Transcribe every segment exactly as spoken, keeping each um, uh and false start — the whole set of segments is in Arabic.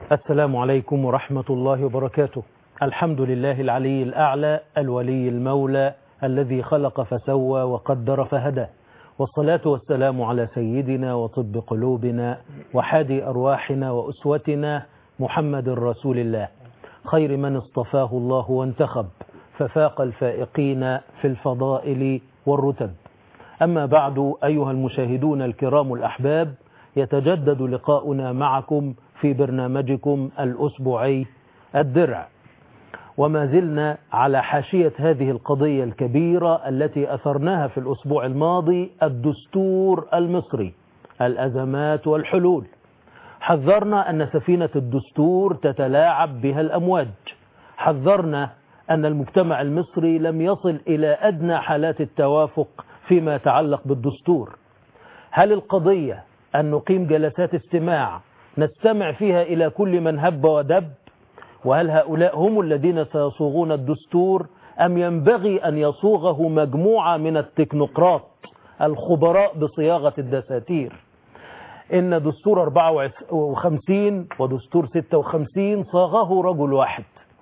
السلام عليكم ورحمة الله وبركاته. الحمد لله العلي الأعلى الولي المولى الذي خلق فسوى وقدر فهدى، والصلاة والسلام على سيدنا وطب قلوبنا وحادي أرواحنا وأسوتنا محمد رسول الله، خير من اصطفاه الله وانتخب ففاق الفائقين في الفضائل والرتب. أما بعد، أيها المشاهدون الكرام الأحباب، يتجدد لقاؤنا معكم في برنامجكم الأسبوعي الدرع، وما زلنا على حاشية هذه القضية الكبيرة التي أثرناها في الأسبوع الماضي، الدستور المصري، الأزمات والحلول. حذرنا أن سفينة الدستور تتلاعب بها الأمواج، حذرنا أن المجتمع المصري لم يصل إلى أدنى حالات التوافق فيما يتعلق بالدستور. هل القضية أن نقيم جلسات استماع نستمع فيها إلى كل من هب ودب؟ وهل هؤلاء هم الذين سيصوغون الدستور، أم ينبغي أن يصوغه مجموعة من التكنوقراط الخبراء بصياغة الدساتير؟ إن دستور أربعة وخمسين ودستور ستة وخمسين صاغه رجل واحد،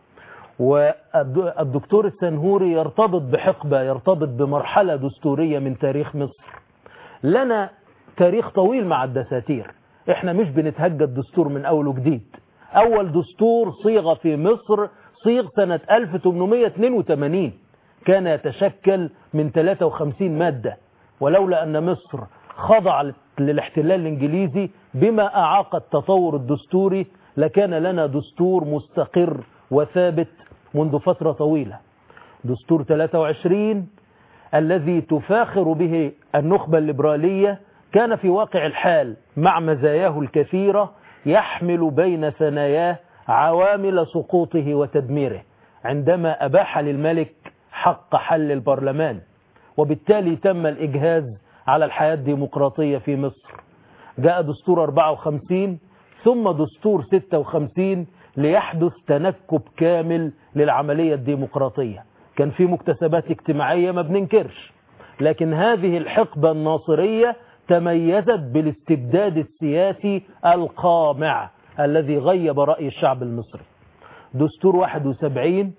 والدكتور السنهوري يرتبط بحقبة، يرتبط بمرحلة دستورية من تاريخ مصر. لنا تاريخ طويل مع الدساتير، احنا مش بنتهجد دستور من أول وجديد. أول دستور صيغ في مصر صيغ سنة ألف وثمانمائة واثنين وثمانين، كان يتشكل من ثلاثة وخمسين مادة، ولولا أن مصر خضعت للاحتلال الإنجليزي بما أعاق التطور الدستوري لكان لنا دستور مستقر وثابت منذ فترة طويلة. دستور ثلاثة وعشرين الذي تفاخر به النخبة الليبرالية كان في واقع الحال مع مزاياه الكثيرة يحمل بين ثناياه عوامل سقوطه وتدميره، عندما أباح للملك حق حل البرلمان، وبالتالي تم الإجهاز على الحياة الديمقراطية في مصر. جاء دستور أربعة وخمسين ثم دستور ستة وخمسين ليحدث تنكب كامل للعملية الديمقراطية. كان في مكتسبات اجتماعية ما بننكرش، لكن هذه الحقبة الناصرية تميزت بالاستبداد السياسي القامع الذي غيب رأي الشعب المصري. دستور واحد وسبعين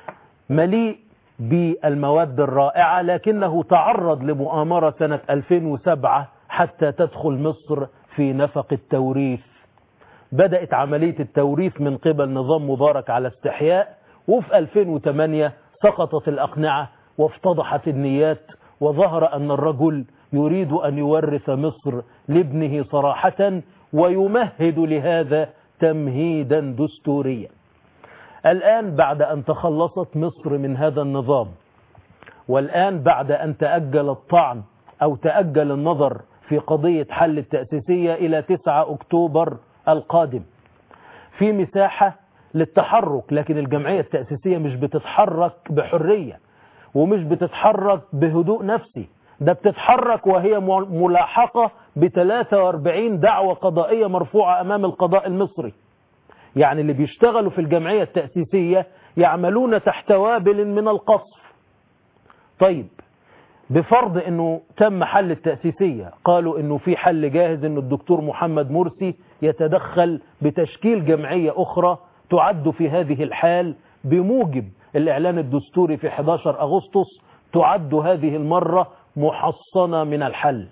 مليء بالمواد الرائعة، لكنه تعرض لمؤامرة سنة ألفين وسبعة حتى تدخل مصر في نفق التوريث. بدأت عملية التوريث من قبل نظام مبارك على استحياء، وفي ألفين وثمانية سقطت الأقنعة وافتضحت النيات، وظهر أن الرجل يريد أن يورث مصر لابنه صراحة ويمهد لهذا تمهيدا دستوريا. الآن بعد أن تخلصت مصر من هذا النظام، والآن بعد أن تأجل الطعن أو تأجل النظر في قضية حل التأسيسية إلى تسعة أكتوبر القادم، في مساحة للتحرك، لكن الجمعية التأسيسية مش بتتحرك بحرية ومش بتتحرك بهدوء نفسي، ده بتتحرك وهي ملاحقة ب ثلاثة وأربعين دعوة قضائية مرفوعة أمام القضاء المصري. يعني اللي بيشتغلوا في الجمعية التأسيسية يعملون تحت وابل من القصف. طيب، بفرض أنه تم حل التأسيسية، قالوا أنه في حل جاهز، أنه الدكتور محمد مرسي يتدخل بتشكيل جمعية أخرى تعد في هذه الحال بموجب الإعلان الدستوري في أحد عشر أغسطس، تعد هذه المرة محصنة من الحل.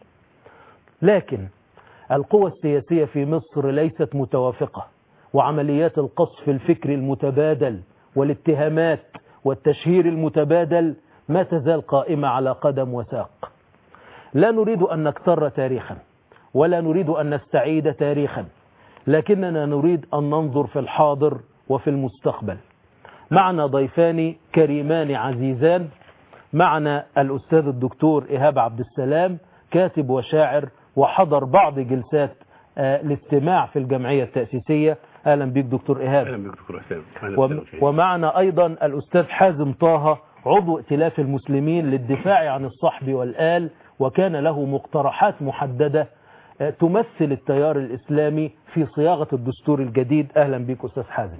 لكن القوى السياسية في مصر ليست متوافقة، وعمليات القصف الفكري المتبادل والاتهامات والتشهير المتبادل ما تزال قائمة على قدم وساق. لا نريد أن نكتر تاريخا ولا نريد أن نستعيد تاريخا، لكننا نريد أن ننظر في الحاضر وفي المستقبل. معنا ضيفان كريمان عزيزان، معنا الأستاذ الدكتور إيهاب عبد السلام، كاتب وشاعر وحضر بعض جلسات الاستماع في الجمعية التأسيسية. أهلا بك دكتور إيهاب. أهلا بك دكتور حسام. ومعنا أيضا الأستاذ حازم طه، عضو ائتلاف المسلمين للدفاع عن الصحب والآل، وكان له مقترحات محددة تمثل التيار الإسلامي في صياغة الدستور الجديد. أهلا بك أستاذ حازم.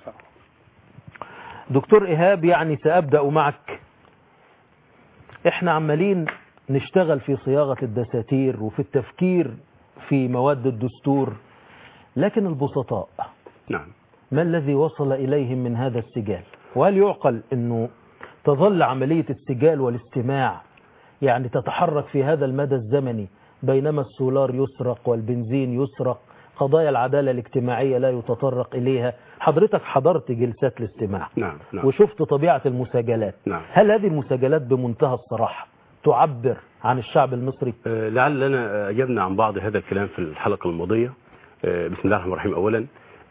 دكتور إيهاب، يعني سأبدأ معك. احنا عمالين نشتغل في صياغة الدساتير وفي التفكير في مواد الدستور، لكن البسطاء نعم. ما الذي وصل إليهم من هذا السجال؟ وهل يعقل أنه تظل عملية السجال والاستماع يعني تتحرك في هذا المدى الزمني بينما السولار يسرق والبنزين يسرق، قضايا العدالة الاجتماعية لا يتطرق إليها؟ حضرتك حضرت جلسات الاستماع نعم. نعم. وشفت طبيعة المساجلات. نعم. هل هذه المساجلات بمنتهى الصراحة تعبر عن الشعب المصري؟ أه لعلنا أجبنا عن بعض هذا الكلام في الحلقة الماضية. أه بسم الله الرحمن الرحيم. أولا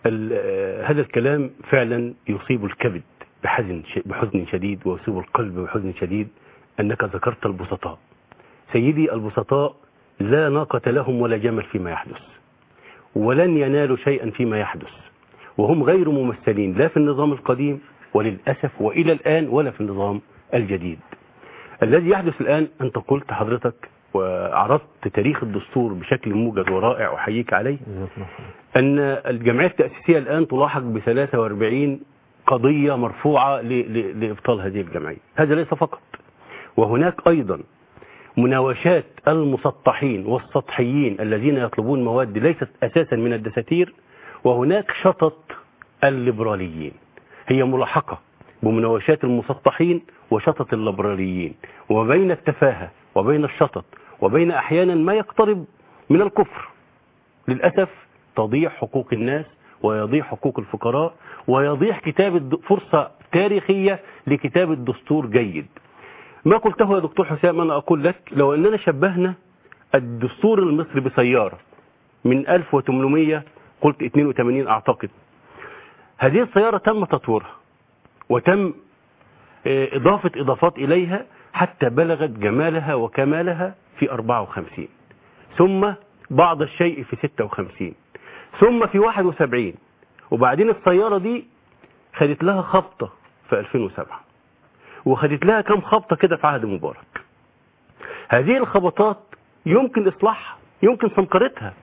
أه هذا الكلام فعلا يصيب الكبد بحزن بحزن شديد، ويصيب القلب بحزن شديد أنك ذكرت البسطاء. سيدي، البسطاء لا ناقة لهم ولا جمل فيما يحدث، ولن ينالوا شيئا فيما يحدث، وهم غير ممثلين لا في النظام القديم وللأسف وإلى الآن ولا في النظام الجديد. الذي يحدث الآن، أنت قلت حضرتك وعرضت تاريخ الدستور بشكل موجز ورائع أحييك عليه، أن الجمعية التأسيسية الآن تلاحق ب ثلاثة وأربعين قضية مرفوعة لإبطال هذه الجمعية. هذا ليس فقط، وهناك أيضا مناوشات المسطحين والسطحيين الذين يطلبون مواد ليست أساسا من الدساتير، وهناك شطط الليبراليين. هي ملاحقة بمناوشات المسطحين وشطط الليبراليين، وبين التفاهة وبين الشطط وبين أحيانا ما يقترب من الكفر. للأسف تضيع حقوق الناس ويضيع حقوق الفقراء، ويضيع كتابة فرصة تاريخية لكتابة دستور جيد. ما قلته يا دكتور حسام أنا أقول لك، لو أننا شبهنا الدستور المصري بسيارة من ألف وثمانمائة قلت اثنين وثمانين أعتقد، هذه السيارة تم تطويرها وتم إضافة إضافات إليها حتى بلغت جمالها وكمالها في أربعة وخمسين، ثم بعض الشيء في ستة وخمسين، ثم في واحد وسبعين، وبعدين السيارة دي خدت لها خبطة في ألفين وسبعة، وخدت لها كم خبطة كده في عهد مبارك. هذه الخبطات يمكن إصلاحها، يمكن سمكرتها.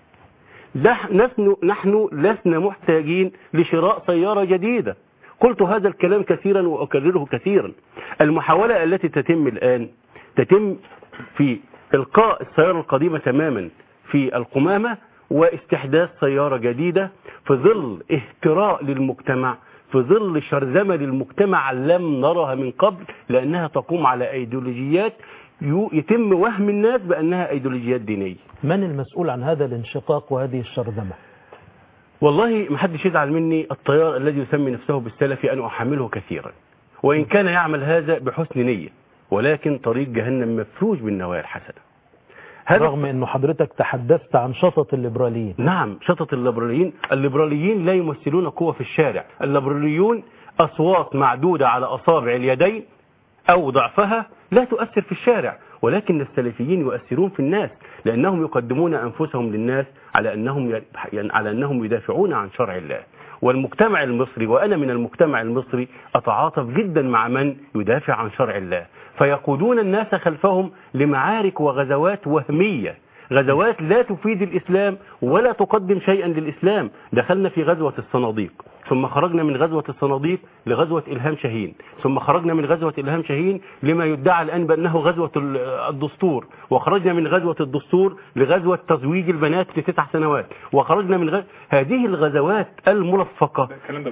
نحن, نحن لسنا محتاجين لشراء سيارة جديدة. قلت هذا الكلام كثيرا وأكرره كثيرا. المحاولة التي تتم الآن تتم في إلقاء السيارة القديمة تماما في القمامة واستحداث سيارة جديدة في ظل اهتراء للمجتمع، في ظل شرذمة للمجتمع لم نرها من قبل، لأنها تقوم على أيديولوجيات يتم وهم الناس بأنها أيديولوجيات دينية. من المسؤول عن هذا الانشقاق وهذه الشرذمة؟ والله ما حدش يزعل مني، التيار الذي يسمي نفسه بالسلفي أنا أحمله كثيرا، وإن كان يعمل هذا بحسن نية، ولكن طريق جهنم مفروش بالنوايا الحسنة. رغم أنه حضرتك تحدثت عن شطط الليبراليين. نعم، شطط الليبراليين. الليبراليين لا يمثلون قوة في الشارع. الليبراليون أصوات معدودة على أصابع اليدين أو ضعفها لا تؤثر في الشارع، ولكن السلفيين يؤثرون في الناس، لأنهم يقدمون أنفسهم للناس على أنهم يعني على أنهم يدافعون عن شرع الله. والمجتمع المصري، وأنا من المجتمع المصري، أتعاطف جدا مع من يدافع عن شرع الله، فيقودون الناس خلفهم لمعارك وغزوات وهمية، غزوات لا تفيد الإسلام ولا تقدم شيئا للإسلام. دخلنا في غزوة الصناديق، ثم خرجنا من غزوة الصناديق لغزوة إلهام شاهين، ثم خرجنا من غزوة إلهام شاهين لما يدعى الآن بأنه غزوة الدستور، وخرجنا من غزوة الدستور لغزوة تزويج البنات لتسع سنوات، وخرجنا من غزوة هذه الغزوات الملفقة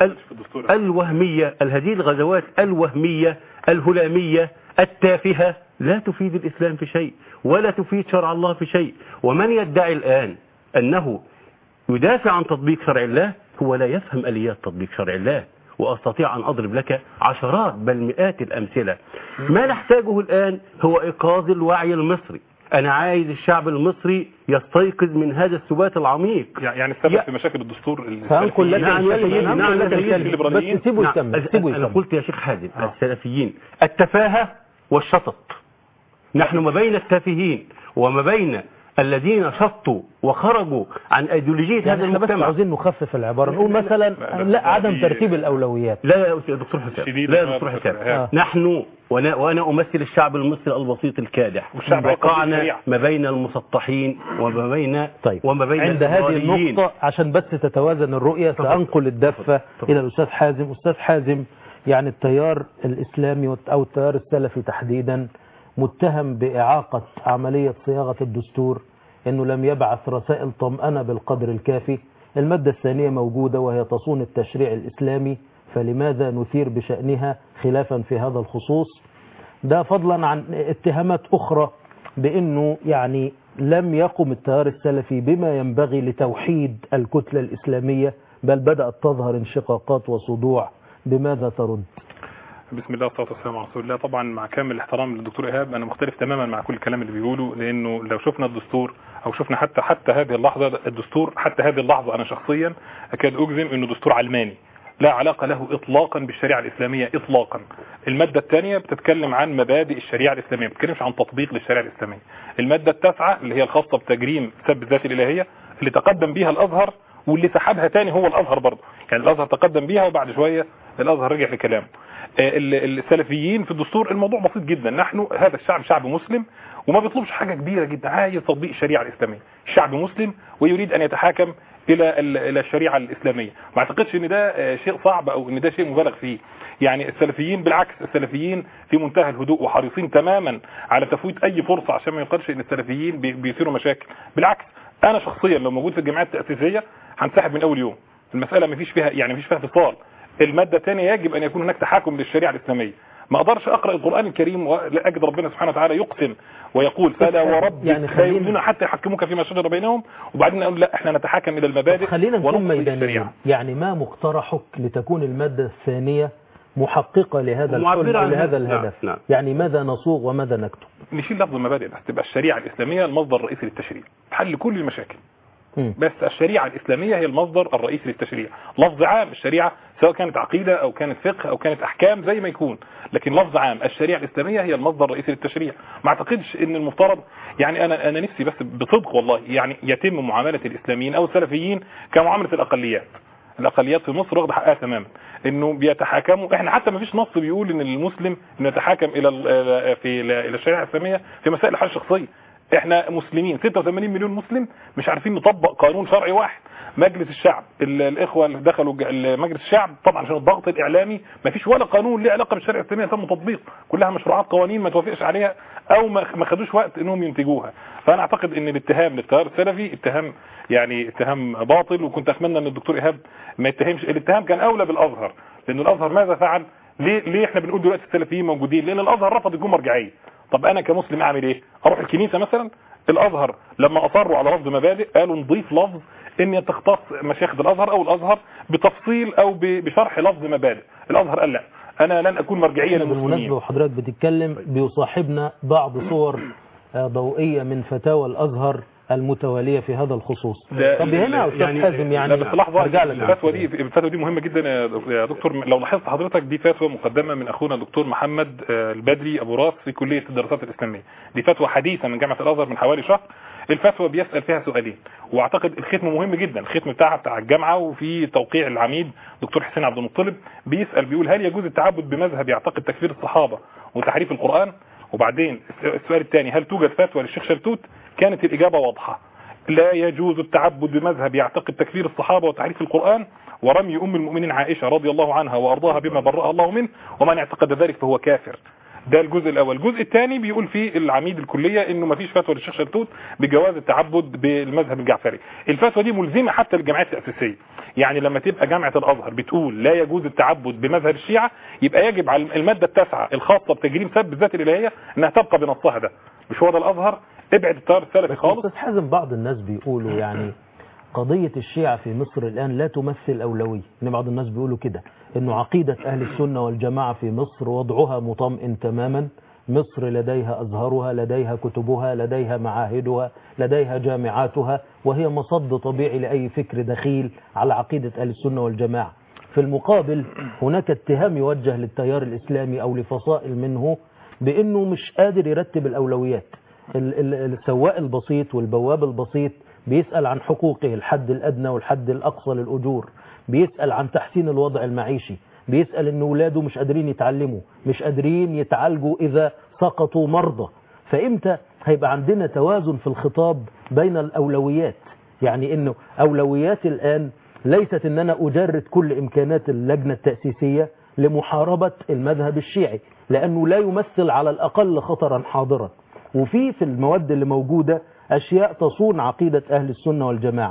الوهمية، هذه الغزوات الوهمية الهلامية التافهة لا تفيد الإسلام في شيء ولا تفيد شرع الله في شيء. ومن يدعي الآن أنه يدافع عن تطبيق شرع الله هو لا يفهم آليات تطبيق شرع الله، وأستطيع أن أضرب لك عشرات بل مئات الأمثلة. ما نحتاجه الآن هو إيقاظ الوعي المصري. أنا عايز الشعب المصري يستيقظ من هذا السبات العميق. يعني السبب في مشاكل الدستور فأنقل لك نعم نعم نعم بس سيبوا يكمل. أنا قلت يا شيخ حازم السلفيين التفاهة والشطط. نحن ما بين التافهين وما بين الذين شطوا وخرجوا عن ايديولوجيه يعني هذا المجتمع. بس عاوزين نخفف العباره، نقول مثلا لا عدم ترتيب الاولويات. لا يا دكتور حسام، لا يا دكتور حسام، آه. نحن وانا وانا امثل الشعب المصري البسيط الكادح، وقعنا ما بين المسطحين وما بين طيب. وما بين عند هذه النقطه عشان بس تتوازن الرؤيه سانقل الدفه الى الاستاذ حازم. استاذ حازم، يعني التيار الاسلامي او التيار السلفي تحديدا متهم بإعاقة عملية صياغة الدستور، أنه لم يبعث رسائل طمأنة بالقدر الكافي، المادة الثانية موجودة وهي تصون التشريع الإسلامي، فلماذا نثير بشأنها خلافا في هذا الخصوص؟ ده فضلا عن اتهامات أخرى بأنه يعني لم يقم التيار السلفي بما ينبغي لتوحيد الكتلة الإسلامية، بل بدأت تظهر انشقاقات وصدوع. بماذا ترد؟ بسم الله والصلاه والسلام على رسول الله. طبعا مع كامل الاحترام للدكتور ايهاب، انا مختلف تماما مع كل الكلام اللي بيقوله، لانه لو شفنا الدستور او شفنا حتى حتى هذه اللحظه الدستور حتى هذه اللحظه انا شخصيا اكاد اجزم انه دستور علماني لا علاقه له اطلاقا بالشريعه الاسلاميه اطلاقا. الماده الثانيه بتتكلم عن مبادئ الشريعه الاسلاميه، ما بتتكلمش عن تطبيق للشريعه الاسلاميه. الماده التاسعه اللي هي الخاصه بتجريم سب الذات الالهيه اللي تقدم بها الازهر واللي سحبها تاني هو الازهر برضه، يعني الازهر تقدم بيها وبعد شويه الازهر رجع لكلامه. السلفيين في الدستور الموضوع بسيط جدا، نحن هذا الشعب شعب مسلم وما بيطلبش حاجه كبيره جدا، عايز تطبيق الشريعه الاسلاميه. الشعب مسلم ويريد ان يتحاكم الى الى الشريعه الاسلاميه، ما اعتقدش ان ده شيء صعب او ان ده شيء مبالغ فيه. يعني السلفيين بالعكس، السلفيين في منتهى الهدوء وحريصين تماما على تفويت اي فرصه عشان ما يقالش ان السلفيين بيثيروا مشاكل. بالعكس انا شخصيا لو موجود في الجمعيات التاسيسيه هنسحب من اول يوم. المساله ما فيش فيها يعني ما فيش فيها فصال. المادة الثانية يجب أن يكون هناك تحاكم للشريعة الإسلامية. ما أقدرش أقرأ القرآن الكريم وأجد ربنا سبحانه وتعالى يقسم ويقول فلا ورب يعني لا يؤمنون حتى يحكموك فيما شجر بينهم، وبعدين نقول لا احنا نتحاكم إلى المبادئ. خلينا نكون ميدانيين، يعني ما مقترحك لتكون المادة الثانية محققة لهذا الحلم ولهذا الهدف؟ نعم. يعني ماذا نصوغ وماذا نكتب؟ نشيل لفظ المبادئ بس، تبقى الشريعة الإسلامية المصدر الرئيسي للتشريع، تحل كل المشاكل. بس الشريعة الإسلامية هي المصدر الرئيسي للتشريع. لفظ عام الشريعة سواء كانت عقيدة أو كانت فقه أو كانت أحكام زي ما يكون، لكن لفظ عام الشريعة الإسلامية هي المصدر الرئيسي للتشريع. ما أعتقدش إن المفترض يعني أنا أنا نفسي بس بصدق والله يعني يتم معاملة الإسلاميين أو السلفيين كمعاملة الأقليات. الأقليات في مصر واخده حقها تماما، إنه بيتحاكموا. إحنا حتى ما فيش نص بيقول إن المسلم يتحاكم إلى في إلى الشريعة الإسلامية في مسائل الحياة الشخصية. احنا مسلمين ستة وثمانين مليون مسلم مش عارفين نطبق قانون شرعي واحد. مجلس الشعب الاخوه اللي دخلوا مجلس الشعب طبعا عشان الضغط الاعلامي ما فيش ولا قانون له علاقه بالشريعه الاسلاميه تم تطبيقه، كلها مشروعات قوانين ما توافقش عليها او ما خدوش وقت انهم ينتجوها. فانا اعتقد ان الاتهام للتيار السلفي اتهام يعني اتهام باطل، وكنت اتمنى ان الدكتور ايهاب ما يتهمش. الاتهام كان اولى بالازهر، لان الازهر ماذا فعل؟ ليه ليه احنا بنقول دلوقتي السلفيين موجودين؟ لان الازهر رفض يكون مرجعيه. طب انا كمسلم اعمل ايه؟ اروح الكنيسه مثلا؟ الازهر لما اصروا على لفظ مبادئ قالوا نضيف لفظ ان تختص مشايخ الازهر او الازهر بتفصيل او بشرح لفظ مبادئ. الازهر قال لا، انا لن اكون مرجعيه للمسلمين. بالمناسبه وحضرتك بتتكلم بيصاحبنا بعض صور ضوئيه من فتاوى الازهر المتواليه في هذا الخصوص. طب هنا يا استاذ يعني حازم يعني بس لحظه، الفتوى دي الفتوى دي مهمه جدا يا دكتور. لو لاحظت حضرتك دي فتوى مقدمه من اخونا الدكتور محمد البدري ابو راس في كليه الدراسات الاسلاميه. دي فتوى حديثه من جامعه الازهر من حوالي شهر. الفتوى بيسال فيها سؤالين، واعتقد الختم مهم جدا، الختم بتاعها بتاع الجامعه وفي توقيع العميد دكتور حسين عبد المطلب. بيسال بيقول هل يجوز التعبد بمذهب يعتقد تكفير الصحابه وتحريف القران؟ وبعدين السؤال الثاني هل توجد فتوى للشيخ شلتوت؟ كانت الإجابة واضحة، لا يجوز التعبد بمذهب يعتقد تكفير الصحابة وتحريف القرآن ورمي أم المؤمنين عائشة رضي الله عنها وأرضاها بما برأها الله منه، ومن اعتقد ذلك فهو كافر. ده الجزء الأول. الجزء الثاني بيقول فيه العميد الكلية إنه ما فيش فتوى للشيخ شلتوت بجواز التعبد بالمذهب الجعفري. الفتوى دي ملزمة حتى للجامعات التأسيسية، يعني لما تبقى جامعة الأزهر بتقول لا يجوز التعبد بمذهب الشيعة يبقى يجب على المادة التاسعة الخاصة بتجريم سب الذات الإلهية إنها تبقى بنصها. ده مش هو ده الأزهر؟ ابعد التيار السلفي خالص. بس حازم بعض الناس بيقولوا يعني قضية الشيعة في مصر الآن لا تمثل أولوية، إن بعض الناس بيقولوا كده إنه عقيدة أهل السنة والجماعة في مصر وضعها مطمئن تماما. مصر لديها أزهرها، لديها كتبها، لديها معاهدها، لديها جامعاتها، وهي مصد طبيعي لأي فكر دخيل على عقيدة أهل السنة والجماعة. في المقابل هناك اتهام يوجه للتيار الإسلامي أو لفصائل منه بأنه مش قادر يرتب الأولويات. السواق البسيط والبواب البسيط بيسأل عن حقوقه، الحد الأدنى والحد الأقصى للأجور، بيسأل عن تحسين الوضع المعيشي، بيسأل ان اولاده مش قادرين يتعلموا، مش قادرين يتعالجوا اذا سقطوا مرضى. فامتى هيبقى عندنا توازن في الخطاب بين الاولويات؟ يعني انه اولويات الان ليست ان انا اجرد كل امكانات اللجنة التأسيسية لمحاربة المذهب الشيعي، لانه لا يمثل على الاقل خطرا حاضرا. وفي في المواد اللي موجودة اشياء تصون عقيدة اهل السنة والجماعة.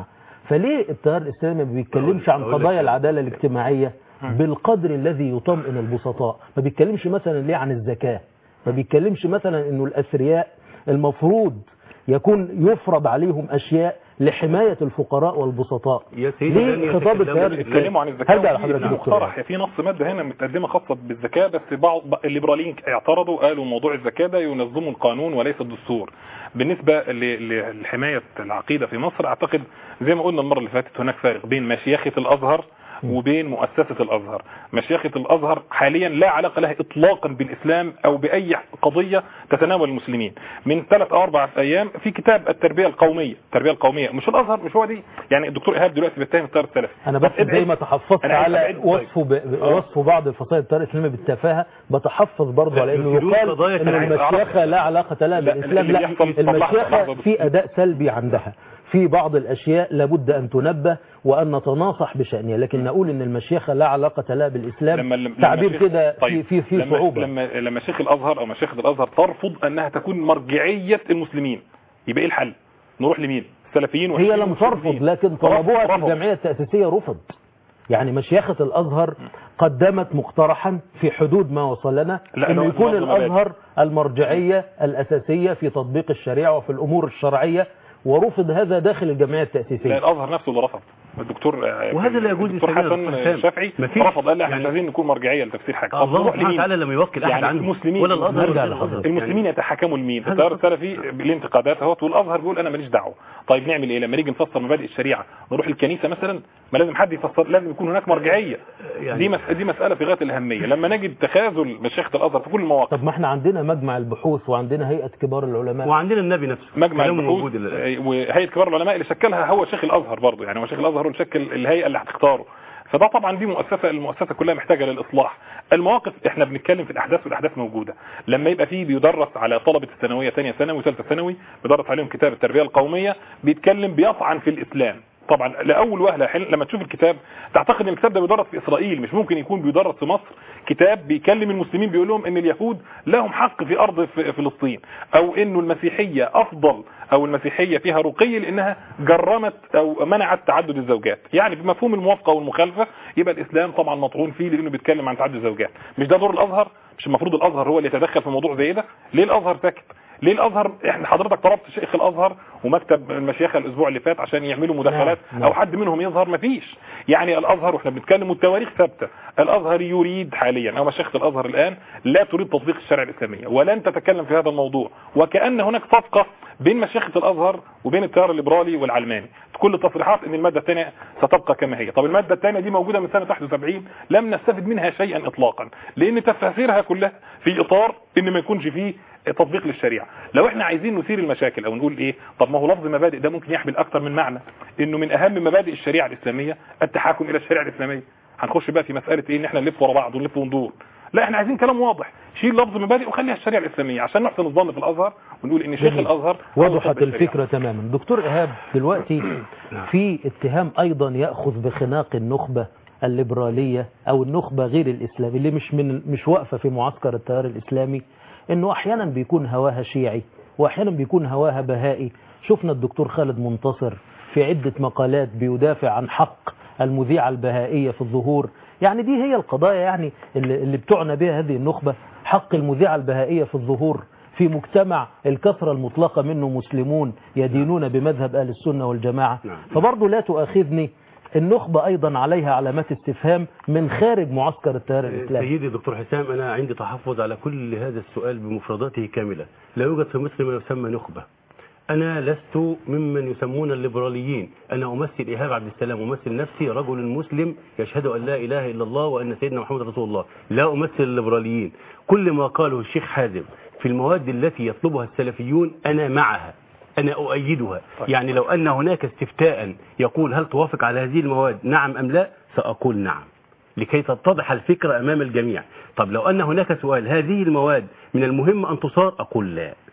فليه التيار الإسلامي ما بيتكلمش عن قضايا العدالة الاجتماعية بالقدر الذي يطمئن البسطاء؟ ما بيتكلمش مثلا ليه عن الزكاة؟ ما بيتكلمش مثلا انه الأثرياء المفروض يكون يفرض عليهم أشياء لحماية الفقراء والبسطاء؟ ليه خطاب التيار بيتكلموا عن الزكاة؟ هرجع لحضرتك دكتور. في نص مادة هنا متقدمة خاصة بالزكاة، بس بعض الليبراليين اعترضوا، قالوا موضوع الزكاة ده ينظمه القانون وليس الدستور. بالنسبة لحماية العقيدة في مصر، اعتقد زي ما قلنا المرة اللي فاتت هناك فارق بين مشيخة الأزهر وبين مؤسسة الأزهر. مشيخة الأزهر حاليا لا علاقة لها إطلاقا بالإسلام أو بأي قضية تتناول المسلمين. من ثلاث أو أربع أيام في كتاب التربية القومية، التربية القومية مش الأزهر، مش هو دي يعني. الدكتور إيهاب دلوقتي بيتهم التيار السلفي. أنا بس زي ما تحفظت على وصفه ب... وصفه بعض الفصائل التيار الإسلامي بالتفاهة، بتحفظ برضه على إنه يقال إن المشيخة لا علاقة لها بالإسلام. لا، المشيخة في أداء سلبي عندها في بعض الأشياء لابد أن تنبه وأن نتناصح بشأنها، لكن نقول إن المشيخة لا علاقة لها بالإسلام لما تعبير كده طيب في في لما صعوبة. لما لما شيخ الأزهر أو مشيخة الأزهر ترفض أنها تكون مرجعية المسلمين، يبقى إيه الحل؟ نروح لمين؟ السلفيين؟ هي لم ترفض، لكن طلبوها في الجمعية التأسيسية رفض. يعني مشيخة الأزهر قدمت مقترحا في حدود ما وصل لنا أنه يكون الأزهر المرجعية الأساسية في تطبيق الشريعة وفي الأمور الشرعية، ورفض هذا داخل الجمعية التأسيسية. لا، الأزهر نفسه اللي رفض. الدكتور وهذا لا يجوز. الدكتور حسن الشافعي رفض، قال لا احنا مش عايزين نكون مرجعيه لتفسير حاجه. الله سبحانه وتعالى لم يوكل احد يعني عنه المسلمين ولا الازهر. المسلمين يعني يتحكموا لمين؟ التيار السلفي بالانتقادات اهوت، والازهر بيقول انا ماليش دعوه. طيب نعمل ايه لما نيجي نفسر مبادئ الشريعه؟ نروح الكنيسه مثلا؟ ما لازم حد يفسر، لازم يكون هناك مرجعيه. يعني دي مس... دي مساله في غايه الاهميه لما نجد تخاذل مشيخه الازهر في كل المواقف. طب ما احنا عندنا مجمع البحوث وعندنا هيئه كبار العلماء وعندنا النبي نفسه مجمع البحوث وهيئه كبار العلماء اللي شكلها هو شيخ الازهر برضه. يعني هو شيخ الازهر اللي شكل الهيئه اللي هتختاره. فده طبعا دي مؤسسه، المؤسسه كلها محتاجه للاصلاح. المواقف احنا بنتكلم في الاحداث، والاحداث موجوده. لما يبقى فيه بيدرس على طلبه الثانويه ثانيه ثانوي وثالثه ثانوي، بيدرس عليهم كتاب التربيه القوميه، بيتكلم بيطعن في الاسلام. طبعا لاول وهله لما تشوف الكتاب تعتقد ان الكتاب ده بيدرس في اسرائيل، مش ممكن يكون بيدرس في مصر. كتاب بيكلم المسلمين بيقول لهم ان اليهود لهم حق في ارض في فلسطين، او انه المسيحيه افضل، او المسيحيه فيها رقي لانها جرمت او منعت تعدد الزوجات. يعني بمفهوم الموافقه والمخالفه يبقى الاسلام طبعا مطعون فيه لانه بيتكلم عن تعدد الزوجات. مش ده دور الازهر؟ مش المفروض الازهر هو اللي يتدخل في موضوع زي ده؟ ليه الازهر ساكت؟ ليه الازهر؟ احنا حضرتك طلبت شيخ الازهر ومكتب المشيخه الاسبوع اللي فات عشان يعملوا مداخلات او حد منهم يظهر، مفيش. يعني الازهر واحنا بنتكلم والتواريخ ثابته، الازهر يريد حاليا او مشيخه الازهر الان لا تريد تطبيق الشريعه الاسلاميه ولن تتكلم في هذا الموضوع، وكأن هناك صفقه بين مشيخه الازهر وبين التيار الليبرالي والعلماني. كل التصريحات ان الماده الثانيه ستبقى كما هي. طب الماده الثانيه دي موجوده من سنه واحد وسبعين، لم نستفد منها شيئا اطلاقا، لان تفاسيرها كلها في اطار ان ما يكونش فيه تطبيق للشريعه. لو احنا عايزين نثير المشاكل او نقول ايه، طب ما هو لفظ مبادئ ده ممكن يحمل اكتر من معنى، انه من اهم مبادئ الشريعه الاسلاميه التحاكم الى الشريعه الاسلاميه. هنخش بقى في مساله ايه، ان احنا نلف ورا بعض ونلف وندور. لا، احنا عايزين كلام واضح، شيل لفظ مبادئ وخليها الشريعه الاسلاميه عشان نحسن الظن في الازهر ونقول ان شيخ الازهر وضحت الفكره تماما. دكتور ايهاب، دلوقتي في اتهام ايضا ياخذ بخناق النخبه الليبراليه او النخبه غير الاسلاميه اللي مش من مش واقفه في معسكر التيار الاسلامي، انه احيانا بيكون هواها شيعي واحيانا بيكون هواها بهائي. شفنا الدكتور خالد منتصر في عدة مقالات بيدافع عن حق المذيعة البهائية في الظهور. يعني دي هي القضايا يعني اللي بتعنى بها هذه النخبة، حق المذيعة البهائية في الظهور في مجتمع الكثرة المطلقة منه مسلمون يدينون بمذهب أهل السنة والجماعة. فبرضه لا تؤاخذني، النخبة أيضا عليها علامات استفهام من خارج معسكر التيار الإسلامي. سيدي دكتور حسام، أنا عندي تحفظ على كل هذا السؤال بمفرداته كاملة. لا يوجد في مصر ما يسمى نخبة. أنا لست ممن يسمون الليبراليين، أنا أمثل إيهاب عبد السلام، أمثل نفسي رجل مسلم يشهد أن لا إله إلا الله وأن سيدنا محمد رسول الله، لا أمثل الليبراليين. كل ما قاله الشيخ حازم في المواد التي يطلبها السلفيون أنا معها، أنا أؤيدها. يعني لو أن هناك استفتاء يقول هل توافق على هذه المواد نعم أم لا، سأقول نعم لكي تتضح الفكرة أمام الجميع. طب لو أن هناك سؤال هذه المواد من المهم أن تصار، أقول لا.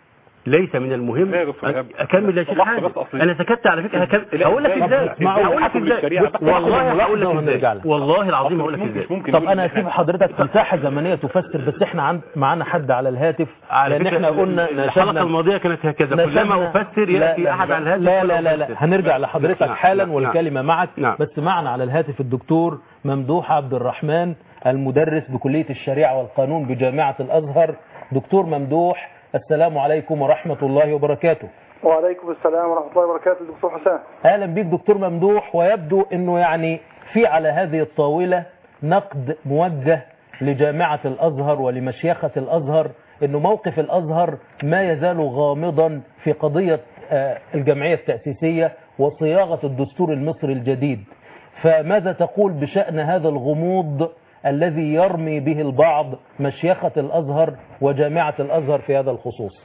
ليس من المهم اكمل يا شيخ حازم. انا سكت على فكره. هقول لك ازاي هقول لك ازاي والله هقول لك ازاي والله العظيم هقول لك ازاي. طب انا اسيب حضرتك مساحه زمنيه تفسر، بس احنا عند معانا حد على الهاتف، لان احنا قلنا الحلقه الماضيه كانت هكذا، كلما افسر ياتي احد على الهاتف. لا لا لا, لا. هنرجع لحضرتك حالا والكلمه معك. بس معنا على الهاتف الدكتور ممدوح عبد الرحمن، المدرس بكليه الشريعه والقانون بجامعه الازهر. دكتور ممدوح، السلام عليكم ورحمة الله وبركاته. وعليكم السلام ورحمة الله وبركاته دكتور حسام. أهلا بك دكتور ممدوح. ويبدو أنه يعني في على هذه الطاولة نقد موجه لجامعة الأزهر ولمشيخة الأزهر، أنه موقف الأزهر ما يزال غامضا في قضية الجمعية التأسيسية وصياغة الدستور المصري الجديد. فماذا تقول بشأن هذا الغموض الذي يرمي به البعض مشيخة الأزهر وجامعة الأزهر في هذا الخصوص؟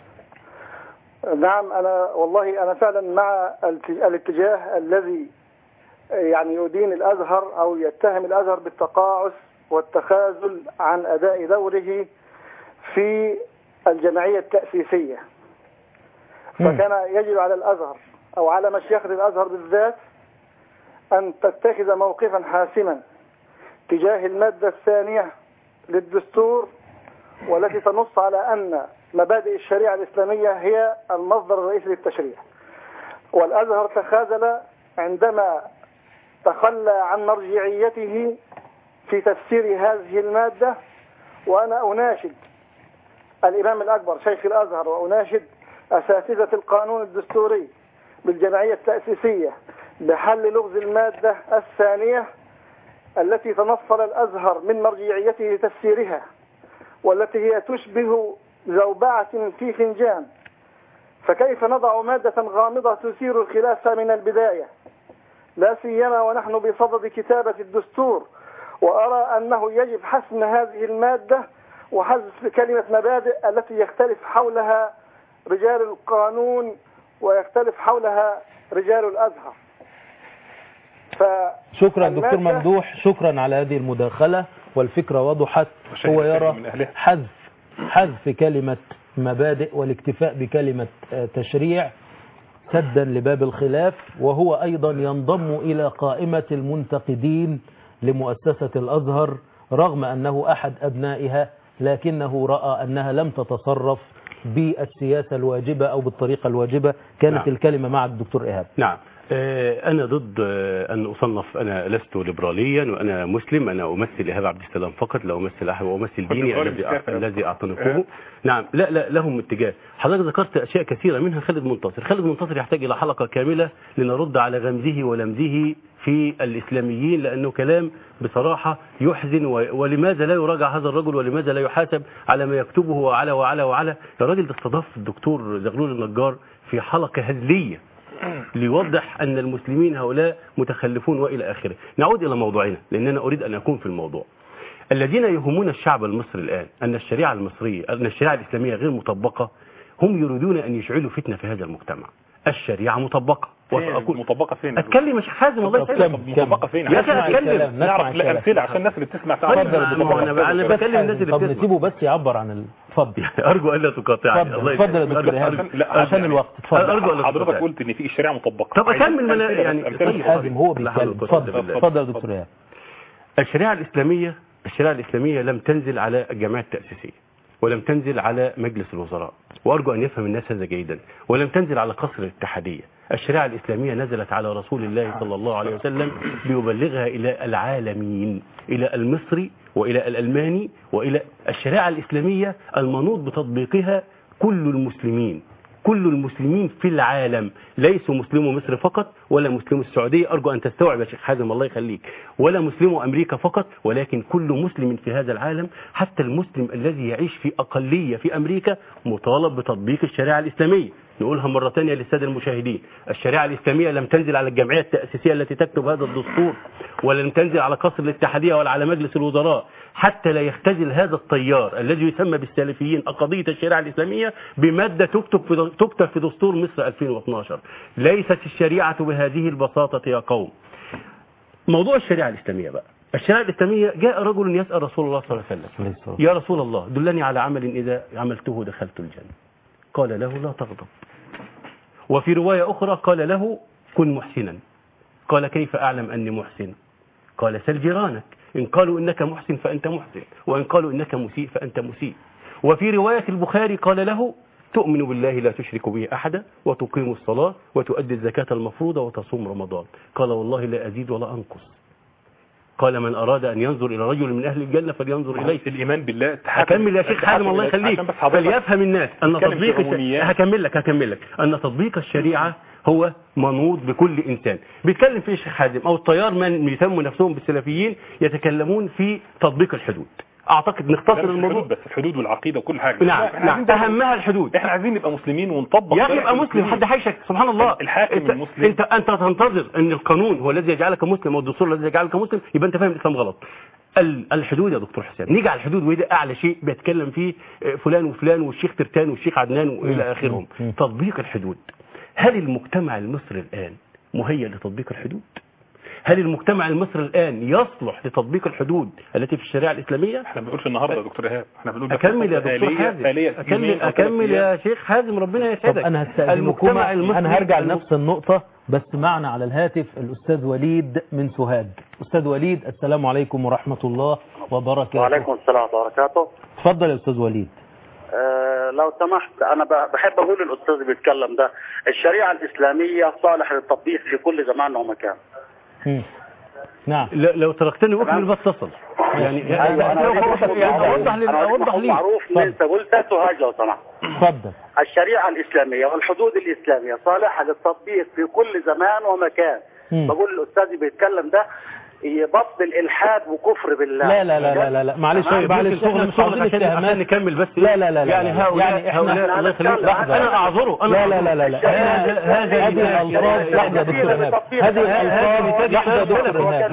نعم، أنا والله أنا فعلا مع الاتجاه الذي يعني يدين الأزهر أو يتهم الأزهر بالتقاعس والتخاذل عن أداء دوره في الجمعية التأسيسية. فكان يجب على الأزهر أو على مشيخة الأزهر بالذات أن تتخذ موقفا حاسما تجاه المادة الثانية للدستور، والتي تنص على أن مبادئ الشريعة الإسلامية هي المصدر الرئيسي للتشريع. والأزهر تخاذل عندما تخلى عن مرجعيته في تفسير هذه المادة. وأنا أناشد الإمام الأكبر شيخ الأزهر وأناشد أساتذة القانون الدستوري بالجمعية التأسيسية بحل لغز المادة الثانية التي تنصل الأزهر من مرجعيته لتفسيرها، والتي هي تشبه زوبعة في فنجان. فكيف نضع مادة غامضة تثير الخلاف من البداية، لا سيما ونحن بصدد كتابة الدستور؟ وأرى أنه يجب حسم هذه المادة وحذف كلمة مبادئ التي يختلف حولها رجال القانون ويختلف حولها رجال الأزهر. شكرا دكتور ممدوح، شكرا على هذه المداخلة، والفكرة وضحت. هو يرى حذف حذف كلمة مبادئ والاكتفاء بكلمة تشريع سدا لباب الخلاف، وهو أيضا ينضم إلى قائمة المنتقدين لمؤسسة الأزهر رغم أنه أحد أبنائها، لكنه رأى أنها لم تتصرف بالسياسة الواجبة أو بالطريقة الواجبة. كانت نعم. الكلمة مع الدكتور إيهاب. نعم، أنا ضد أن أصنف. أنا لست ليبراليا وأنا مسلم. أنا أمثل إيهاب عبد السلام فقط، لا أمثل أحد، وأمثل ديني الذي الذي أعتنقه. نعم، لا لا لهم اتجاه. حضرتك ذكرت أشياء كثيرة منها خالد منتصر. خالد منتصر يحتاج إلى حلقة كاملة لنرد على غمزه ولمزه في الإسلاميين، لأنه كلام بصراحة يحزن. ولماذا لا يراجع هذا الرجل ولماذا لا يحاسب على ما يكتبه وعلى وعلى وعلى الراجل ده استضاف الدكتور زغلول النجار في حلقة هزلية ليوضح أن المسلمين هؤلاء متخلفون وإلى آخره. نعود إلى موضوعنا لأننا أريد أن أكون في الموضوع. الذين يهمون الشعب المصري الآن أن الشريعة المصرية أن الشريعة الإسلامية غير مطبقة، هم يريدون أن يشعلوا فتنة في هذا المجتمع. الشريعة مطبقة. وأقول مطبقة فين؟ أتكلم مش حازم الله يسلمك. مطبقة فين؟ يا أخي أتكلم نعرف الأمثلة عشان الناس اللي بتسمع تعرف. أنا أنا بكلم الناس اللي بتسمع. طب نسيبه بس يعبر عن الفضل. أرجو ألا تقاطعني. الله يسلمك. اتفضل يا دكتور إيهاب عشان الوقت. اتفضل. أرجو أن حضرتك قلت إن في الشريعة مطبقة. طب أكمل من يعني حازم هو بيتكلم. اتفضل اتفضل يا دكتور إيهاب. الشريعة الإسلامية الشريعة الإسلامية لم تنزل على الجمعية التأسيسية ولم تنزل على مجلس الوزراء، وأرجو أن يفهم الناس هذا جيدا، ولم تنزل على قصر الاتحادية. الشريعة الإسلامية نزلت على رسول الله صلى الله عليه وسلم ليبلغها إلى العالمين، إلى المصري وإلى الألماني وإلى الشريعة الإسلامية المنوط بتطبيقها كل المسلمين، كل المسلمين في العالم، ليسوا مسلمو مصر فقط ولا مسلمو السعودية. أرجو أن تستوعب يا شيخ حازم الله يخليك، ولا مسلمو أمريكا فقط، ولكن كل مسلم في هذا العالم، حتى المسلم الذي يعيش في أقلية في أمريكا مطالب بتطبيق الشريعة الإسلامية. نقولها مرة ثانية للسادة المشاهدين، الشريعة الإسلامية لم تنزل على الجمعية التأسيسية التي تكتب هذا الدستور، ولم تنزل على قصر الاتحادية ولا على مجلس الوزراء، حتى لا يختزل هذا التيار الذي يسمى بالسلفيين قضية الشريعة الإسلامية بمادة تكتب في تكتب في دستور مصر ألفين واثني عشر. ليست الشريعة بهذه البساطة يا قوم. موضوع الشريعة الإسلامية بقى، الشريعة الإسلامية جاء رجل يسأل رسول الله صلى الله عليه وسلم: يا رسول الله دلني على عمل إذا عملته دخلت الجنة. قال له لا تغضب. وفي رواية أخرى قال له كن محسنا. قال كيف أعلم أني محسن؟ قال سل جيرانك، إن قالوا إنك محسن فأنت محسن، وإن قالوا إنك مسيء فأنت مسيء. وفي رواية البخاري قال له تؤمن بالله لا تشرك به أحدا، وتقيم الصلاة، وتؤدي الزكاة المفروضة، وتصوم رمضان. قال والله لا أزيد ولا أنقص. قال من أراد أن ينظر إلى رجل من أهل الجنة فلينظر إليه. الإيمان بالله هكمل يا شيخ حازم الله يخليك، فليفهم الناس أن تطبيق الشريعة هكمل لك هكمل لك أن تطبيق الشريعة هو منوط بكل إنسان. بيتكلم فيه الشيخ حازم أو التيار من يسموا نفسهم بالسلفيين يتكلمون في تطبيق الحدود. اعتقد نختصر الموضوع بس الحدود والعقيده وكل حاجه. نعم نعم اهمها الحدود. احنا عايزين نبقى مسلمين ونطبق. يا اخي ابقى مسلم، حد حيشك سبحان الله. الحاكم انت المسلم انت انت تنتظر ان القانون هو الذي يجعلك مسلم او الدستور الذي يجعلك مسلم، يبقى انت فاهم الاسلام غلط. الحدود يا دكتور حسام، نيجي على الحدود وده اعلى شيء بيتكلم فيه فلان وفلان والشيخ ترتان والشيخ عدنان والى اخرهم. تطبيق الحدود. هل المجتمع المصري الان مهيئ لتطبيق الحدود؟ هل المجتمع المصري الآن يصلح لتطبيق الحدود التي في الشريعة الإسلامية؟ احنا بنقولش النهارده يا دكتور إيهاب، احنا بنقول أكمل يا دكتور حازم، أكمل أكمل يا شيخ حازم ربنا يسعدك. أنا هستأذنكم، أنا هرجع لنفس النقطة بس معنا على الهاتف الأستاذ وليد من سوهاج. أستاذ وليد السلام عليكم ورحمة الله وبركاته. وعليكم السلام وبركاته. تفضل يا أستاذ وليد. أه لو سمحت، أنا بحب أقول للأستاذ اللي بيتكلم ده الشريعة الإسلامية صالحة للتطبيق في كل زمان ومكان. مم. نعم. لو تركتني اكمل بس تصل يعني اوضح لي اوضح لي معروف انت قلت سوهاج لو سمحت. اتفضل. الشريعه الاسلاميه والحدود الاسلاميه صالحه للتطبيق في كل زمان ومكان. مم. بقول للاستاذ بيتكلم ده يبطل الحاد وكفر بالله. لا لا لا لا لا, لا. معلش معلش احنا مش عاوزين اتهامات نكمل بس. لا لا لا يعني هؤلاء يعني احنا الله يخليك انا اعذره. لا لا لا لا لا هذه الالفاظ لحظه يا دكتور ايهاب، هذه الالفاظ لحظه يا دكتور ايهاب،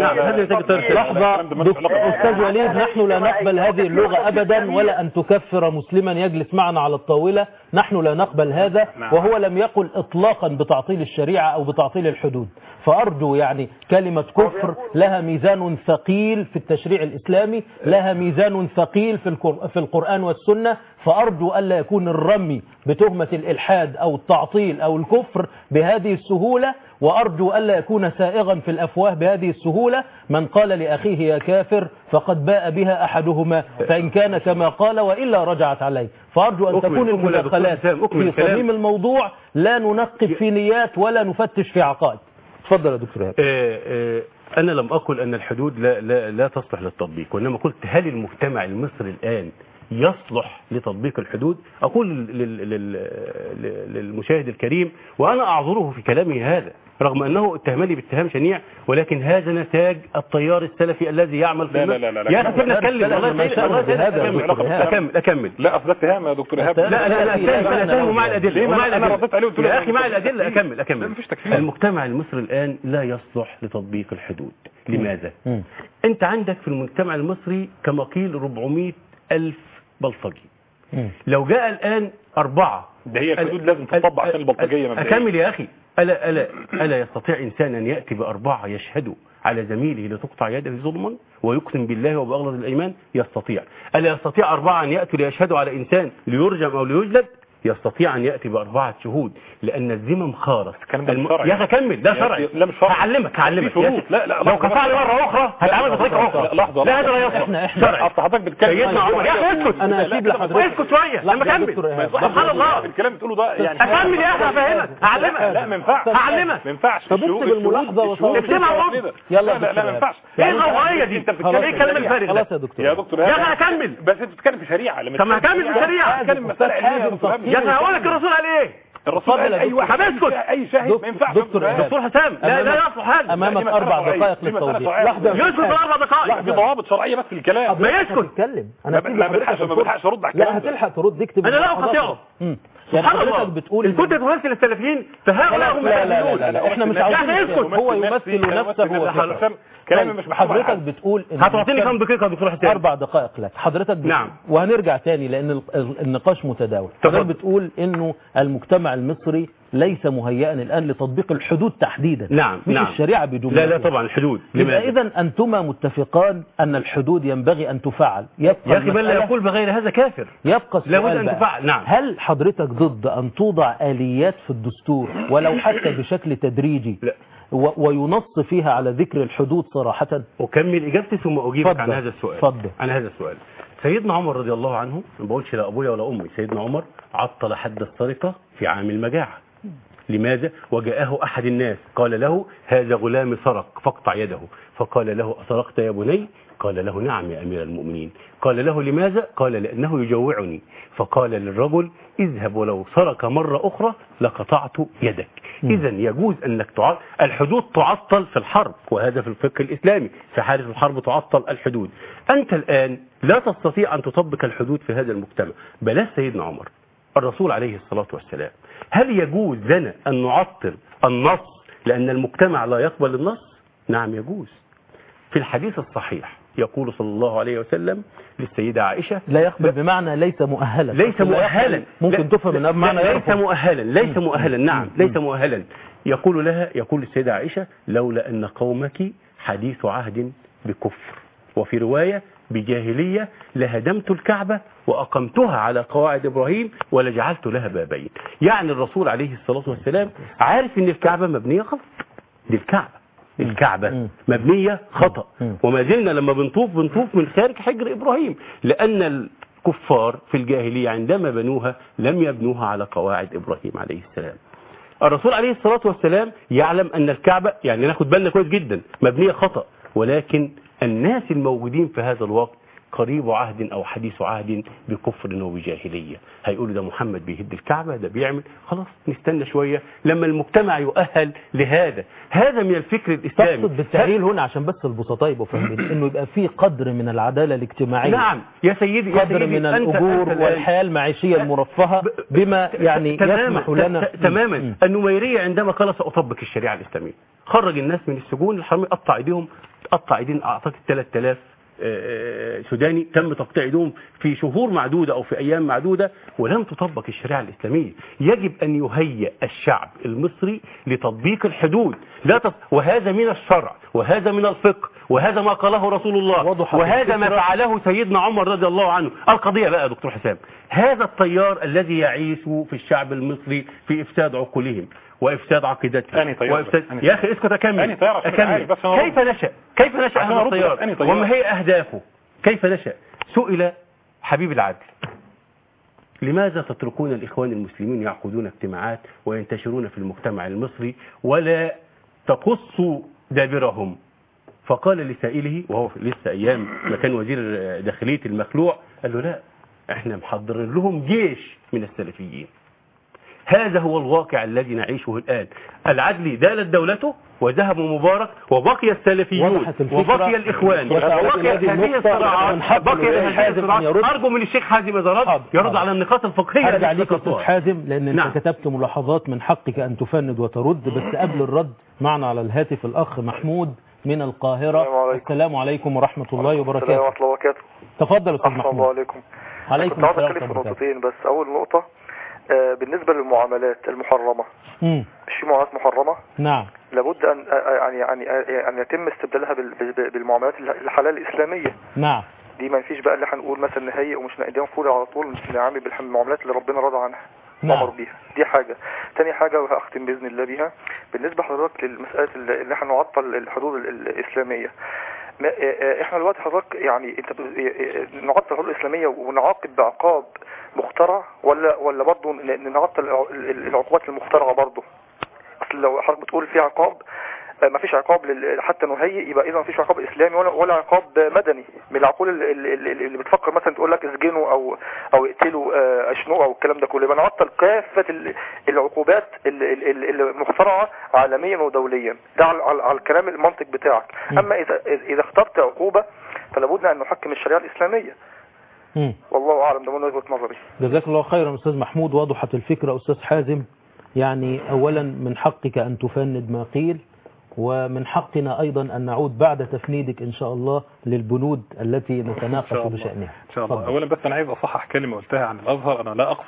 لحظه استاذ وليد، نحن لا نقبل هذه اللغه ابدا ولا ان تكفر مسلما يجلس معنا على الطاوله، نحن لا نقبل هذا، وهو لم يقل اطلاقا بتعطيل الشريعه او بتعطيل الحدود. فارجو يعني كلمه كفر لها ميزان ثقيل في التشريع الإسلامي، لها ميزان ثقيل في في القرآن والسنة، فأرجو ألا يكون الرمي بتهمة الإلحاد أو التعطيل أو الكفر بهذه السهولة، وأرجو ألا يكون سائغا في الأفواه بهذه السهولة. من قال لأخيه يا كافر فقد باء بها أحدهما، فإن كان كما قال وإلا رجعت عليه. فأرجو أن تكون المداخلات في صميم الموضوع، لا ننقب في نيات ولا نفتش في عقائد. تفضل يا دكتور إيهاب. أنا لم أقل أن الحدود لا, لا, لا تصلح للتطبيق، وإنما قلت هل المجتمع المصري الآن يصلح لتطبيق الحدود؟ أقول لل لل للمشاهد الكريم وأنا أعذره في كلامه هذا رغم أنه اتهمني باتهام شنيع، ولكن هذا نتاج التيار السلفي الذي يعمل في لا لا لا لا يا أخي سيبنا نتكلم الله أكمل أكمل لا أصل اتهام يا دكتور إيهاب. لا لا لا أنا أتهم مع الأدلة ومع الأدلة يا أخي مع الأدلة أكمل أكمل. المجتمع المصري الآن لا يصلح لتطبيق الحدود. لماذا؟ أنت عندك في المجتمع المصري كما قيل أربعمائة ألف بلطجي. لو جاء الآن أربعة ده هي الحدود لازم تطبق عشان البلطجية مبدئيا. أكمل يا أخي. ألا, ألا, ألا يستطيع إنسان أن يأتي بأربعة يشهدوا على زميله لتقطع يده ظلما ويقسم بالله وبأغلظ الأيمان؟ يستطيع. ألا يستطيع أربعة أن يأتوا ليشهدوا على إنسان ليرجم أو ليجلد؟ يستطيع أن يأتي بأربعة شهود، لأن الذمم خارص. الم... يا أخي كمل ده شرعي. هعلمك هعلمك لا لا لو كفعني مرة أخرى هتعمل بطريقة أخرى. لحظة لا هذا لا يصلح. احنا احنا أصل حضرتك بتتكلم يا أخي اسكت. أنا أسيب لحضرتك اسكت شوية لما أكمل. سبحان الله الكلام بتقوله ده يعني أكمل يا أخي هفهمك هعلمك. لا ما ينفعش هعلمك ما ينفعش. طب اكتب الملاحظة وصور يلا لا لا ما ينفعش. ايه الغوغائية دي؟ انت بتتكلم ايه الكلام الفارغ خلاص يا دكتور يا دكتور يا اخي اكمل. بس انت بتتكلم في شريعة لما طب ما هكمل في شريعة. اتكلم مسألة علمية يا اخي هقول لك الرسول قال ايه؟ الرسول قال اي واحد اسكت اي شاهد ما ينفعش. دكتور دكتور حسام لا لا يصلح هذا. امامك اربع دقائق للتوضيح. لحظه يسكت اربع دقائق. في ضوابط شرعيه بس الكلام ما يسكت. اتكلم انا ما بلحقش ما بلحقش ارد على الكلام. لا هتلحق ترد اكتب. انا لا اقاطعه. يعني حضرتك بتقول ان كنت تمثل السلفيين فهؤلاء هم لا لا لا لا احنا مش عاوزين هو يمثل نفسه. هو كلامي مش حضرتك بتقول هتعطيني كم دقيقه يا دكتور حسام؟ اربع دقائق لك حضرتك. نعم. وهنرجع تاني لان النقاش متداول. حضرتك بتقول انه المجتمع المصري ليس مهيئا الآن لتطبيق الحدود تحديدا. نعم مش نعم. الشريعة بجملة. لا لا طبعا الحدود. يبقى إذن أنتما متفقان أن الحدود ينبغي أن تفعل. يا أخي من لا يقول بغير هذا كافر. يبقى لابد أن تفعل. نعم. هل حضرتك ضد أن توضع آليات في الدستور ولو حتى بشكل تدريجي لا. وينص فيها على ذكر الحدود صراحة؟ أكمل إجابتي ثم أجيبك عن هذا السؤال. فضل. عن هذا السؤال. سيدنا عمر رضي الله عنه، ما بقولش لا أبويا ولا أمي، سيدنا عمر عطل حد السرقة في عام المجاعة. لماذا؟ وجاءه أحد الناس قال له هذا غلام سرق فاقطع يده، فقال له أسرقت يا بني؟ قال له نعم يا أمير المؤمنين. قال له لماذا؟ قال لأنه يجوعني. فقال للرجل اذهب ولو سرق مرة أخرى لقطعت يدك. إذا يجوز أنك تعطل الحدود، تعطل في الحرب، وهذا في الفقه الإسلامي، في حالة الحرب تعطل الحدود. أنت الآن لا تستطيع أن تطبق الحدود في هذا المجتمع. بلاش سيدنا عمر، الرسول عليه الصلاة والسلام. هل يجوز لنا أن نعطل النص لأن المجتمع لا يقبل النص؟ نعم يجوز. في الحديث الصحيح يقول صلى الله عليه وسلم للسيدة عائشة لا يقبل بمعنى ليس مؤهلا. ليس مؤهلا ممكن تفهم من بمعنى ليس مؤهلا. ليس مؤهلا. نعم ليس مؤهلا. يقول لها، يقول للسيدة عائشة لولا أن قومك حديث عهد بكفر وفي رواية بجاهلية لهدمت الكعبة وأقمتها على قواعد إبراهيم ولجعلت لها بابين. يعني الرسول عليه الصلاة والسلام عارف أن الكعبة مبنية غلط. دي الكعبة الكعبة مبنية خطأ، وما زلنا لما بنطوف بنطوف من خارج حجر إبراهيم، لأن الكفار في الجاهلية عندما بنوها لم يبنوها على قواعد إبراهيم عليه السلام. الرسول عليه الصلاة والسلام يعلم أن الكعبة، يعني ناخد بالنا كويس جدا، مبنية خطأ، ولكن الناس الموجودين في هذا الوقت قريب عهد أو حديث عهد بكفر وبجاهلية. هيقولوا ده محمد بيهد الكعبة، ده بيعمل، خلاص نستنى شوية لما المجتمع يؤهل لهذا. هذا من الفكر الإسلامي. تقصد بالتأهيل هنا عشان بس البسطاء يبقوا فاهمين إنه يبقى في قدر من العدالة الاجتماعية. نعم يا سيدي، يا قدر سيدي من الأجور والحياة المعيشية المرفهة بما يعني يسمح لنا تماما. النميرية عندما قال سأطبق الشريعة الإسلامية خرج الناس من السجون، الحرامي قطع ايديهم، قطع ايدين اعتقد ثلاثة آلاف سوداني تم تقطيع ايديهم في شهور معدودة او في ايام معدودة، ولم تطبق الشريعة الاسلامية. يجب ان يهيئ الشعب المصري لتطبيق الحدود، لا تط... وهذا من الشرع وهذا من الفقه وهذا ما قاله رسول الله وهذا ما فعله سيدنا عمر رضي الله عنه. القضية بقى يا دكتور حسام، هذا التيار الذي يعيش في الشعب المصري في افساد عقولهم وإفساد عقيدتهم وإفساد... يا أخي اسكت أكمل. أكمل. كيف نشأ كيف نشأ هذا التيار وما هي أهدافه؟ كيف نشأ؟ سئل حبيب العدل لماذا تتركون الإخوان المسلمين يعقدون اجتماعات وينتشرون في المجتمع المصري ولا تقصوا دابرهم؟ فقال لسائله وهو لسه أيام ما كان وزير داخلية المخلوع، قال له لا، احنا محضرين لهم جيش من السلفيين. هذا هو الواقع الذي نعيشه الآن. العدلي دالت دولته وذهب مبارك وبقي السلفيون وبقي الإخوان وبقي هذه الصراعات، بقي هذه الصراعات. أرجو من الشيخ حازم إذا رد يرد على النقاط الفقهية. أرجع عليك أستاذ حازم لأن نعم. أنت كتبت ملاحظات من حقك أن تفند وترد، بس قبل الرد معنا على الهاتف الأخ محمود من القاهرة. السلام عليكم ورحمة الله وبركاته. السلام ورحمة الله وبركاته. تفضل أستاذ محمود. السلام عليكم. عليكم السلام. كنت عاوز أتكلم في نقطتين بس. أول نقطة بالنسبة للمعاملات المحرمة، مم. مش في معاملات محرمة؟ نعم. لابد أن يعني يعني أن يتم استبدالها بالمعاملات الحلال الإسلامية. نعم. دي ما فيش بقى اللي هنقول مثلا نهيئ ومش نقدم فول على طول، نعمل بالمعاملات اللي ربنا رضى عنها. نعم. أمر بيها. دي حاجة. تاني حاجة وهختم بإذن الله بيها، بالنسبة حضرتك للمسألة اللي احنا نعطل الحدود الإسلامية. احنا دلوقتي حضرتك يعني انت نعطل الحدود الإسلامية ونعاقب بعقاب مخترع ولا ولا برضه نعطل العقوبات المخترعة برضه؟ اصل لو حضرتك بتقول في عقاب، ما فيش عقاب حتى نهيئ، يبقى اذا ما فيش عقاب اسلامي ولا ولا عقاب مدني من العقول اللي بتفكر مثلا تقول لك اسجنوا او او اقتلوا اشنقوا او الكلام ده كله. يبقى نعطل كافه العقوبات المخترعه عالميا ودوليا. ده على, على الكلام المنطق بتاعك. اما اذا اذا اخترت عقوبه فلا بد ان نحكم الشريعه الاسلاميه. مم. والله اعلم، ده من وجهه نظري. جزاك الله خيرا استاذ محمود، وضحت الفكره. استاذ حازم، يعني اولا من حقك ان تفند ما قيل، ومن حقنا أيضا أن نعود بعد تفنيدك إن شاء الله للبنود التي نتناقش بشأنها. إن شاء الله. أولا بس أنا عايز أصحح كلمة قلتها عن الأزهر. أنا لا أقصد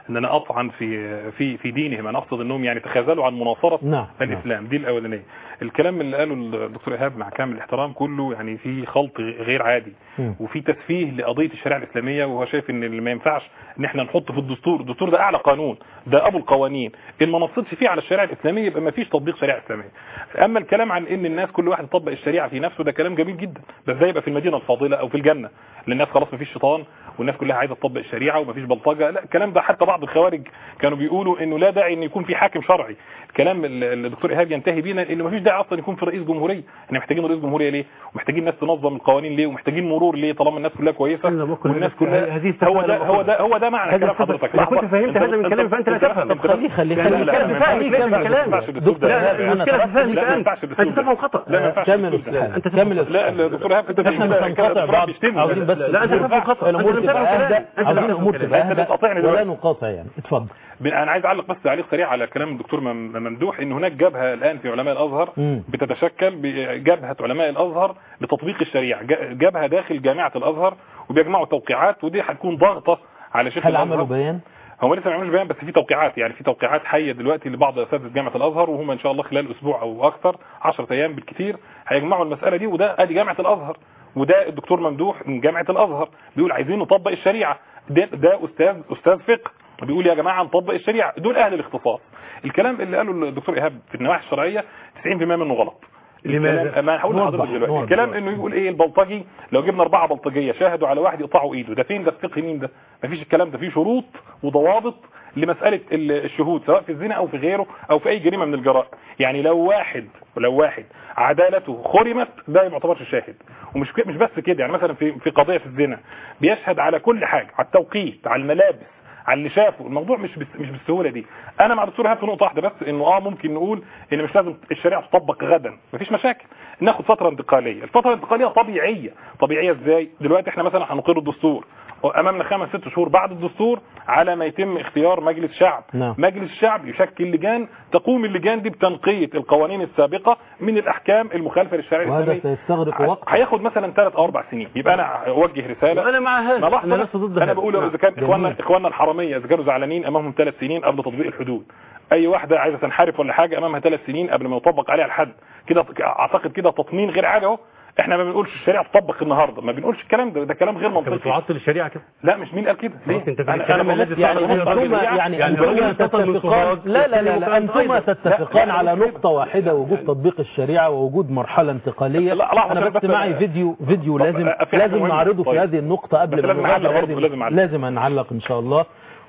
ان انا اطعن في في في دينهم، انا اقصد انهم يعني تخاذلوا عن مناصره نعم. الاسلام. دي الاولانيه. الكلام اللي قاله الدكتور ايهاب مع كامل الاحترام كله يعني في خلط غير عادي م. وفي تسفيه لقضيه الشريعه الاسلاميه، وهو شايف ان اللي ما ينفعش ان احنا نحط في الدستور، الدستور ده اعلى قانون، ده ابو القوانين، ان ما نصتش فيه على الشريعه الاسلاميه يبقى ما فيش تطبيق شريعه اسلاميه. اما الكلام عن ان الناس كل واحد يطبق الشريعه في نفسه ده كلام جميل جدا، بس ده يبقى في المدينه الفاضله او في الجنه، للناس خلاص ما فيش شيطان والناس كلها عايزه تطبق الشريعه وما فيش بلطجه. لا الكلام ده حتى بعض الخوارج كانوا بيقولوا انه لا داعي ان يكون في حاكم شرعي. الكلام اللي الدكتور ايهاب ينتهي بينا انه ما فيش داعي اصلا يكون في رئيس جمهوريه. احنا محتاجين رئيس جمهوريه ليه؟ ومحتاجين ناس تنظم القوانين ليه؟ ومحتاجين مرور ليه طالما الناس كلها كويسه والناس كلها. هو ده هو ده هو ده معنى كلام حضرتك. لو كنت فهمت هذا من كلامي فانت لا تفهم. خليه خليه خليه كلام فاهم كلام دكتور لا كلام فاهم انت انت تفهم خطا. لا ما ينفعش كمل انت كمل. لا الدكتور ايهاب احنا مش هنقاطع بعض، عاوزين بس لا انت تفهم خطا. الامور تبقى اهدى، عاوزين الامور تبقى اهدى ولا نقاطع يعني. اتفضل. انا عايز اعلق بس تعليق سريع على كلام الدكتور ممدوح ان هناك جبهه الان في علماء الازهر بتتشكل بجبهه علماء الازهر لتطبيق الشريعه، جبهه داخل جامعه الازهر وبيجمعوا توقيعات، ودي هتكون ضغطه على شيخ الازهر. هل عملوا بيان؟ هم لسه ما عملوش بيان بس في توقيعات، يعني في توقيعات حيه دلوقتي لبعض اساتذه جامعه الازهر، وهم ان شاء الله خلال اسبوع او اكثر عشرة ايام بالكثير هيجمعوا المساله دي. وده ادي جامعه الازهر، وده الدكتور ممدوح من جامعه الازهر بيقول عايزين نطبق الشريعه. ده, ده استاذ استاذ فقه بيقول يا جماعه نطبق الشريعه، دول اهل الاختصاص. الكلام اللي قاله الدكتور ايهاب في النواحي الشرعيه تسعين بالمئة منه غلط. لماذا؟ ما هقول لحضرتك دلوقتي الكلام انه يقول ايه البلطجي لو جبنا اربعه بلطجيه شاهدوا على واحد يقطعوا ايده، ده فين؟ ده فقه مين ده؟ مفيش الكلام ده، في شروط وضوابط لمساله الشهود سواء في الزنا او في غيره او في اي جريمه من الجرائم. يعني لو واحد لو واحد عدالته خرمت ده ما يعتبرش شاهد. ومش مش بس كده، يعني مثلا في في قضيه في الزنا بيشهد على كل حاجه، على التوقيت، على الملابس، على اللي شافه. الموضوع مش بس مش بالسهوله دي. انا مع الدكتور ايهاب في نقطه واحده بس، انه اه ممكن نقول ان مش لازم الشريعه تطبق غدا، مفيش مشاكل، ناخد فتره انتقاليه. الفتره الانتقاليه طبيعيه. طبيعيه ازاي؟ دلوقتي احنا مثلا هنقر الدستور وامامنا خمس ست شهور بعد الدستور على ما يتم اختيار مجلس شعب. نعم. مجلس الشعب يشكل لجان، تقوم اللجان دي بتنقيه القوانين السابقه من الاحكام المخالفه للشريعه الاسلاميه. وهذا سيستغرق وقت، هياخد مثلا ثلاث او اربع سنين. يبقى انا اوجه رساله. انا مع هذا، انا لست ضد انا بقول اذا كان اخواننا اخواننا الحراميه اذا كانوا زعلانين امامهم ثلاث سنين قبل تطبيق الحدود، اي واحده عايزه تنحرف ولا حاجه امامها ثلاث سنين قبل ما يطبق عليها الحد. كده اعتقد كده تطمين غير عادي اهو. احنا ما بنقولش الشريعه تطبق النهارده، ما بنقولش الكلام ده، ده كلام غير منطقي. انت بتعطل الشريعه كده؟ لا مش مين قال كده؟ ليه؟ انت انا انا الذي يعني انتما يعني انتما تتفقان لا لا لا, لا انتما تتفقان على نقطه واحده، وجود تطبيق الشريعه ووجود مرحله انتقاليه. انا بس معي فيديو فيديو لازم لازم نعرضه في هذه النقطه قبل ما نعلق. لازم لازم هنعلق ان شاء الله.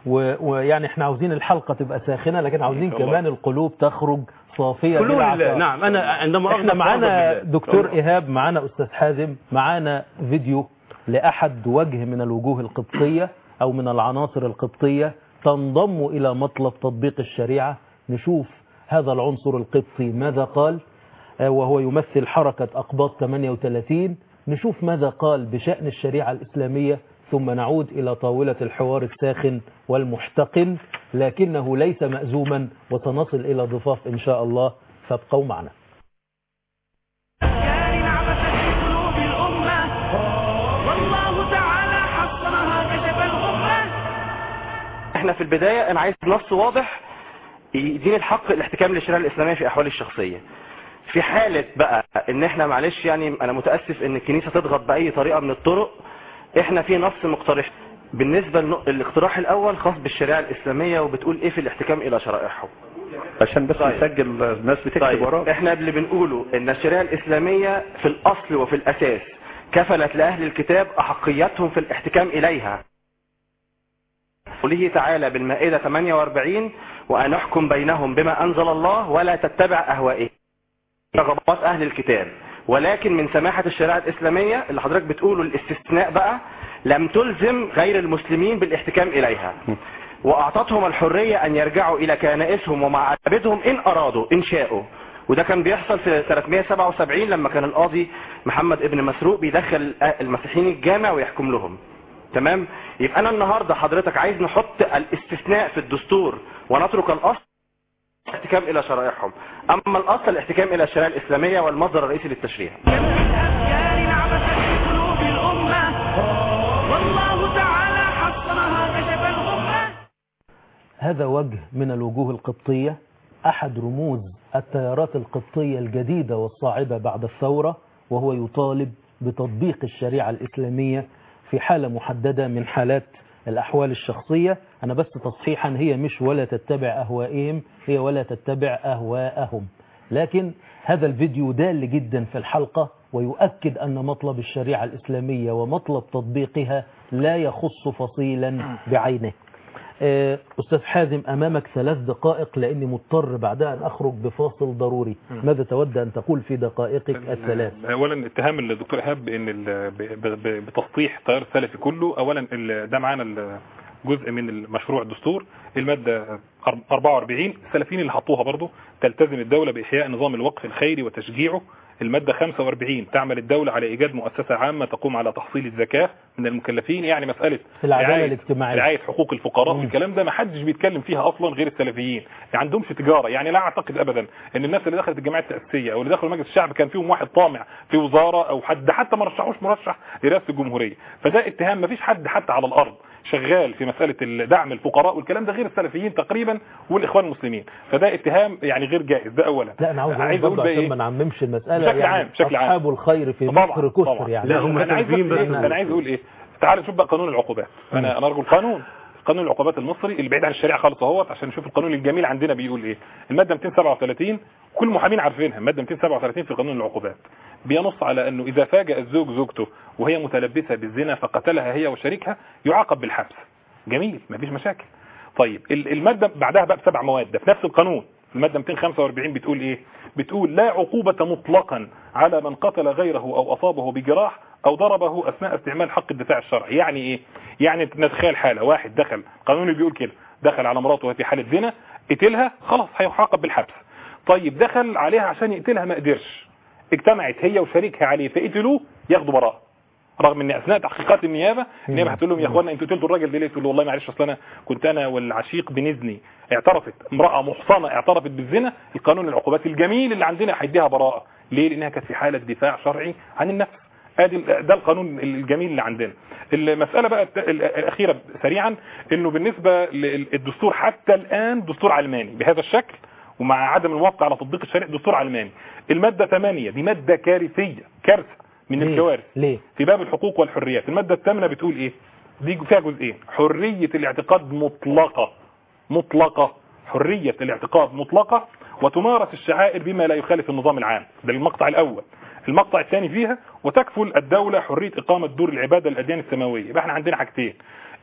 ويعني احنا عاوزين الحلقه تبقى ساخنه، لكن عاوزين كمان القلوب تخرج صافيه بلا. نعم انا عندما احنا معانا دكتور ايهاب، معانا استاذ حازم، معانا فيديو لاحد وجه من الوجوه القبطيه او من العناصر القبطيه تنضم الى مطلب تطبيق الشريعه. نشوف هذا العنصر القبطي ماذا قال، وهو يمثل حركه اقباط ثمانية وثلاثين. نشوف ماذا قال بشأن الشريعه الاسلاميه، ثم نعود إلى طاولة الحوار الساخن والمحتقن لكنه ليس مأزوما، وسنصل إلى ضفاف إن شاء الله، فابقوا معنا. احنا في البداية انا عايز نص واضح يديني الحق الاحتكام للشريعة الإسلامية في أحوالي الشخصية. في حالة بقى ان احنا معلش يعني انا متأسف ان الكنيسة تضغط بأي طريقة من الطرق، احنا في نص مقترح. بالنسبة للاقتراح الاول خاص بالشريعة الاسلامية وبتقول ايه في الاحتكام الى شرائعهم، عشان بس طيب. نسجل الناس بتكتب طيب. وراء. احنا اللي بنقوله ان الشريعة الاسلامية في الاصل وفي الاساس كفلت لاهل الكتاب احقيتهم في الاحتكام اليها. قوله تعالى بالمائدة ثمانية وأربعين وان احكم بينهم بما انزل الله ولا تتبع اهوائهم، رغبات اهل الكتاب. ولكن من سماحة الشريعة الإسلامية اللي حضرتك بتقوله الاستثناء بقى لم تلزم غير المسلمين بالاحتكام إليها، وأعطتهم الحرية أن يرجعوا إلى كنائسهم ومعابدهم إن أرادوا إن شاءوا. وده كان بيحصل في ثلاثمائة وسبعة وسبعين لما كان القاضي محمد ابن مسروق بيدخل المسيحيين الجامع ويحكم لهم. تمام؟ يبقى أنا النهاردة حضرتك عايز نحط الاستثناء في الدستور ونترك الأصل الاحتكام الى شرائعهم. اما الاصل الاحتكام الى الشريعه الاسلاميه والمصدر الرئيسي للتشريع. هذا وجه من الوجوه القبطية، أحد رموز التيارات القبطية الجديدة والصاعدة بعد الثورة، وهو يطالب بتطبيق الشريعة الإسلامية في حالة محددة من حالات الأحوال الشخصية. أنا بس تصحيحا، هي مش ولا تتبع أهوائهم، هي ولا تتبع أهواءهم. لكن هذا الفيديو دال جدا في الحلقة ويؤكد أن مطلب الشريعة الإسلامية ومطلب تطبيقها لا يخص فصيلا بعينه. أستاذ حازم، أمامك ثلاث دقائق لأني مضطر بعدها أن أخرج بفاصل ضروري. ماذا تود أن تقول في دقائقك الثلاث؟ أولا اتهام الدكتور إيهاب بأن بتسطيح التيار السلفي كله. أولا ده معانا جزء من المشروع الدستور، المادة أربعة وأربعين، السلفيين اللي حطوها برضو: تلتزم الدولة بإحياء نظام الوقف الخيري وتشجيعه. المادة خمسة وأربعين، تعمل الدولة على إيجاد مؤسسة عامة تقوم على تحصيل الزكاة من المكلفين، يعني مسألة العدالة الاجتماعية، رعاية حقوق الفقراء. والكلام ده ما حدش بيتكلم فيها أصلا غير السلفيين، ما عندهمش تجارة. يعني لا أعتقد أبدا أن الناس اللي دخلت الجمعية التأسيسية أو اللي دخلوا مجلس الشعب كان فيهم واحد طامع في وزارة أو حد حتى ما رشحوش مرشح لرئاسة الجمهورية. فده اتهام، ما فيش حد حتى على الأرض شغال في مسألة دعم الفقراء والكلام ده غير السلفيين تقريبا والإخوان المسلمين. فده اتهام يعني غير جائز. ده أولا. لا أنا عاوز عايز أقول عشان ما نعممش المسألة بشكل يعني عام بشكل عام أصحاب الخير في مصر كثر يعني. لا هم أنا عايز أنا عايز أقول إيه، تعال نشوف بقى قانون العقوبات. أنا أنا أرجو قانون قانون العقوبات المصري اللي بعيد عن الشريعة خالص اهوت، عشان نشوف القانون الجميل عندنا بيقول إيه. المادة مئتين وسبعة وثلاثين، كل المحامين عارفينها، المادة مئتين وسبعة وثلاثين في قانون العقوبات بينص على أنه إذا فاجأ الزوج زوجته وهي متلبسة بالزنا فقتلها هي وشريكها يعاقب بالحبس. جميل، مفيش مشاكل. طيب المادة بعدها بقى بسبع مواد في نفس القانون، المادة مئتين وخمسة وأربعين بتقول ايه؟ بتقول لا عقوبة مطلقا على من قتل غيره او اصابه بجراح او ضربه اثناء استعمال حق الدفاع الشرعي. يعني ايه؟ يعني نتخيل حالة واحد دخل، القانون اللي بيقول كده، دخل على مراته وهي في حالة زنا، قتلها، خلاص هيعاقب بالحبس. طيب دخل عليها عشان يقتلها ما قدرش، اجتمعت هي وشريكها عليه فقتلوه، ياخدوا براءة. رغم ان اثناء تحقيقات النيابه النيابه هتقول لهم يا اخوانا انتوا قتلتوا الراجل ده ليه؟ تقول له والله معلش اصل انا كنت انا والعشيق بنزني. اعترفت امراه محصنه اعترفت بالزنا، القانون العقوبات الجميل اللي عندنا هيديها براءه. ليه؟ لانها كانت في حاله دفاع شرعي عن النفس. ادي ده القانون الجميل اللي عندنا. المساله بقى الاخيره سريعا، انه بالنسبه للدستور حتى الان دستور علماني بهذا الشكل، ومع عدم الموافقه على تطبيق الشريعه دستور علماني. الماده ثمانية دي ماده كارثيه، كارثه من الكوارث ليه؟ في باب الحقوق والحريات. المادة الثامنة بتقول ايه؟ دي فيها جزئين: حرية الاعتقاد مطلقة مطلقة حرية الاعتقاد مطلقة، وتمارس الشعائر بما لا يخالف النظام العام. ده المقطع الاول. المقطع الثاني فيها: وتكفل الدولة حرية اقامة دور العبادة للأديان السماوية. يبقى احنا عندنا حاجتين: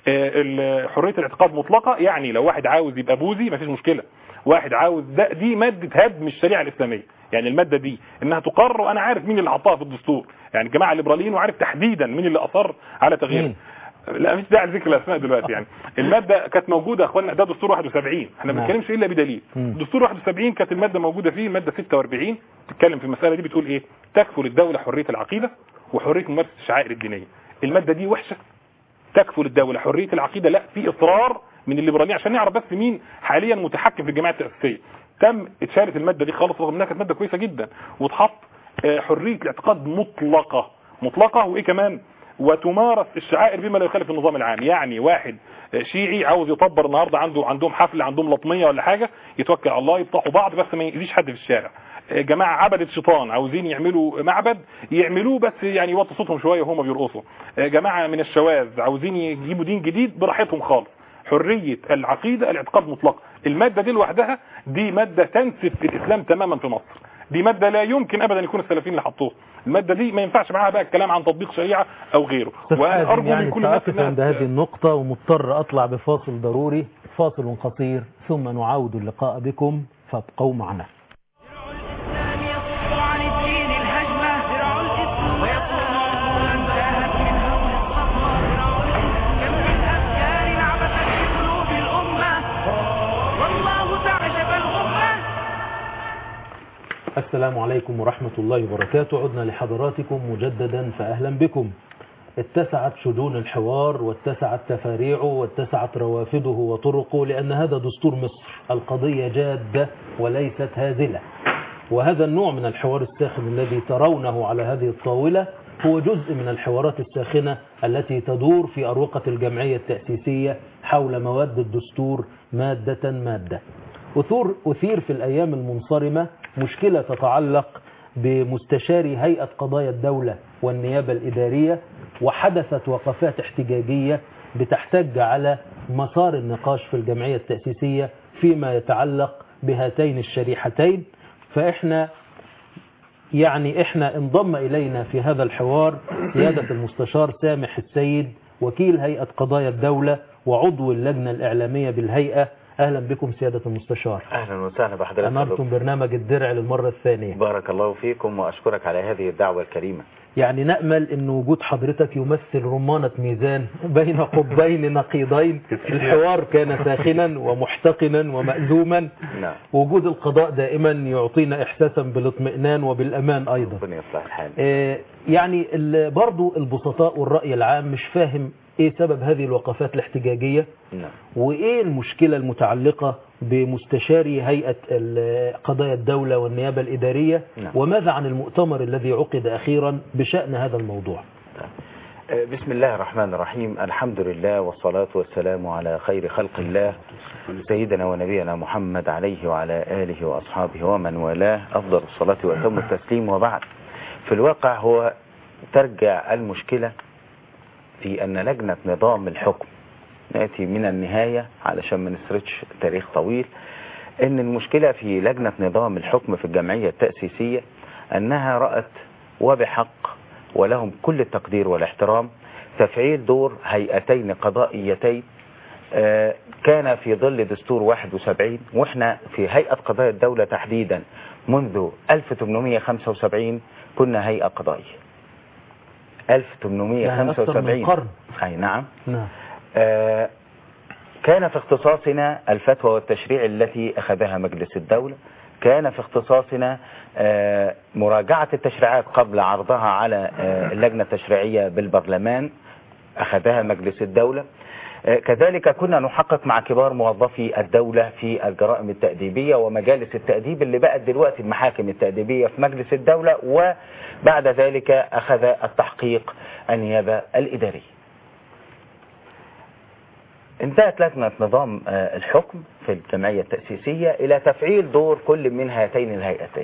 حرية الاعتقاد مطلقة، يعني لو واحد عاوز يبقى بوذي مفيش مشكلة، واحد عاوز ده، دي مادة هدم الشريعة الإسلامية. يعني المادة دي انها تقرر، وانا عارف مين اللي حطها في الدستور، يعني الجماعة الليبراليين، وعارف تحديدا مين اللي اصر على تغييرها. لا مش داعي ذكر الاسماء دلوقتي. يعني المادة كانت موجودة يا اخوانا، ده دستور واحد وسبعين، احنا ما بنتكلمش الا بدليل. دستور واحد وسبعين كانت المادة موجودة فيه، المادة ستة وأربعين تتكلم في المسألة دي، بتقول ايه؟ تكفل الدولة حرية العقيدة وحرية ممارسة الشعائر الدينية. المادة دي وحشة، تكفل الدولة حرية العقيدة، لا في اصرار من الليبراليين عشان نعرف بس مين حاليا متحكم في الجماعة التأسيسية. تم اتشالت المادة دي خالص، رغم انها كانت مادة كويسة جدا، وتحط حرية الاعتقاد مطلقة مطلقة. وايه كمان؟ وتمارس الشعائر بما لا يخالف النظام العام. يعني واحد شيعي عاوز يطبر النهارده، عنده عندهم حفله، عندهم لطميه ولا حاجه، يتوكل على الله، يبطحوا بعض بس ما يأذيش حد في الشارع. جماعه عبدة شيطان عاوزين يعملوا معبد، يعملوه بس يعني يوطوا صوتهم شويه وهم بيرقصوا. جماعه من الشواذ عاوزين يجيبوا دين جديد، براحتهم خالص. حريه العقيده الاعتقاد مطلق. الماده دي لوحدها دي ماده تنسف الاسلام تماما في مصر. دي ماده لا يمكن ابدا يكون السلفيين اللي حطوها. الماده دي ما ينفعش معاها بقى الكلام عن تطبيق شريعه او غيره. وانا ارجو يعني من كل الناس عند هذه النقطه، ومضطر اطلع بفاصل ضروري، فاصل قصير ثم نعاود اللقاء بكم، فابقوا معنا. السلام عليكم ورحمة الله وبركاته. عدنا لحضراتكم مجددا، فأهلا بكم. اتسعت شجون الحوار، واتسعت تفاريعه، واتسعت روافده وطرقه، لأن هذا دستور مصر، القضية جادة وليست هازلة. وهذا النوع من الحوار الساخن الذي ترونه على هذه الطاولة هو جزء من الحوارات الساخنة التي تدور في أروقة الجمعية التأسيسية حول مواد الدستور مادة مادة. أثور أثير في الأيام المنصرمة مشكلة تتعلق بمستشاري هيئة قضايا الدولة والنيابة الإدارية، وحدثت وقفات احتجاجية بتحتج على مسار النقاش في الجمعية التأسيسية فيما يتعلق بهاتين الشريحتين. فإحنا يعني إحنا انضم إلينا في هذا الحوار سيادة المستشار سامح السيد، وكيل هيئة قضايا الدولة وعضو اللجنة الإعلامية بالهيئة. أهلا بكم سيادة المستشار. أهلا وسهلا بحضرتك. أنرتم برنامج الدرع للمرة الثانية. بارك الله فيكم وأشكرك على هذه الدعوة الكريمة. يعني نأمل أن وجود حضرتك يمثل رمانة ميزان بين قطبين نقيضين. الحوار كان ساخنا ومحتقنا ومأزوما. نعم. وجود القضاء دائما يعطينا إحساسا بالاطمئنان وبالأمان أيضا. ربنا يصلح الحال. آه يعني برضو البسطاء والرأي العام مش فاهم ايه سبب هذه الوقفات الاحتجاجية. نعم. وايه المشكلة المتعلقة بمستشاري هيئة قضايا الدولة والنيابة الإدارية. نعم. وماذا عن المؤتمر الذي عقد أخيرا بشأن هذا الموضوع؟ بسم الله الرحمن الرحيم. الحمد لله والصلاة والسلام على خير خلق الله سيدنا ونبينا محمد عليه وعلى آله وأصحابه ومن والاه أفضل الصلاة وأتم التسليم. وبعد، في الواقع هو ترجع المشكلة في أن لجنة نظام الحكم، نأتي من النهاية علشان ما نسردش تاريخ طويل، أن المشكلة في لجنة نظام الحكم في الجمعية التأسيسية أنها رأت وبحق ولهم كل التقدير والاحترام تفعيل دور هيئتين قضائيتين كان في ظل دستور واحد وسبعين، وإحنا في هيئة قضايا الدولة تحديدا منذ ألف وثمانمائة وخمسة وسبعين كنا هيئة قضائية. ألف وثمانمائة وخمسة وسبعين. قرن. أي نعم. نعم. آه كان في اختصاصنا الفتوى والتشريع التي أخذها مجلس الدولة، كان في اختصاصنا آه مراجعة التشريعات قبل عرضها على آه اللجنة التشريعية بالبرلمان، أخذها مجلس الدولة. آه كذلك كنا نحقق مع كبار موظفي الدولة في الجرائم التأديبية ومجالس التأديب اللي بقت دلوقتي المحاكم التأديبية في مجلس الدولة، وبعد ذلك أخذ التحقيق النيابة الإدارية. انتهت لجنة نظام الحكم في الجمعية التأسيسية إلى تفعيل دور كل من هاتين الهيئتين،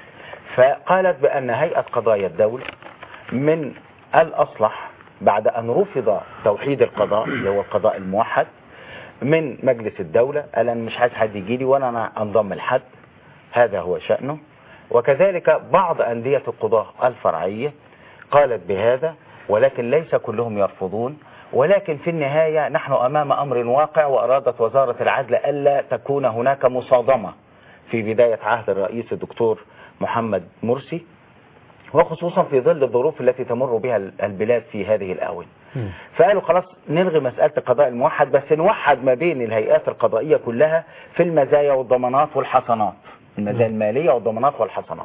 فقالت بأن هيئة قضايا الدولة من الأصلح بعد أن رفض توحيد القضاء اللي هو القضاء الموحد من مجلس الدولة، قال أنا مش عايز حد يجي لي وأنا أنا أنضم لحد، هذا هو شأنه. وكذلك بعض أندية القضاء الفرعية قالت بهذا، ولكن ليس كلهم يرفضون. ولكن في النهاية نحن أمام أمر واقع، وأرادت وزارة العدل ألا تكون هناك مصادمة في بداية عهد الرئيس الدكتور محمد مرسي، وخصوصا في ظل الظروف التي تمر بها البلاد في هذه الآونة. فقالوا خلاص نلغي مسألة القضاء الموحد، بس نوحد ما بين الهيئات القضائية كلها في المزايا والضمانات والحسنات، المزايا المالية والضمانات والحسنات.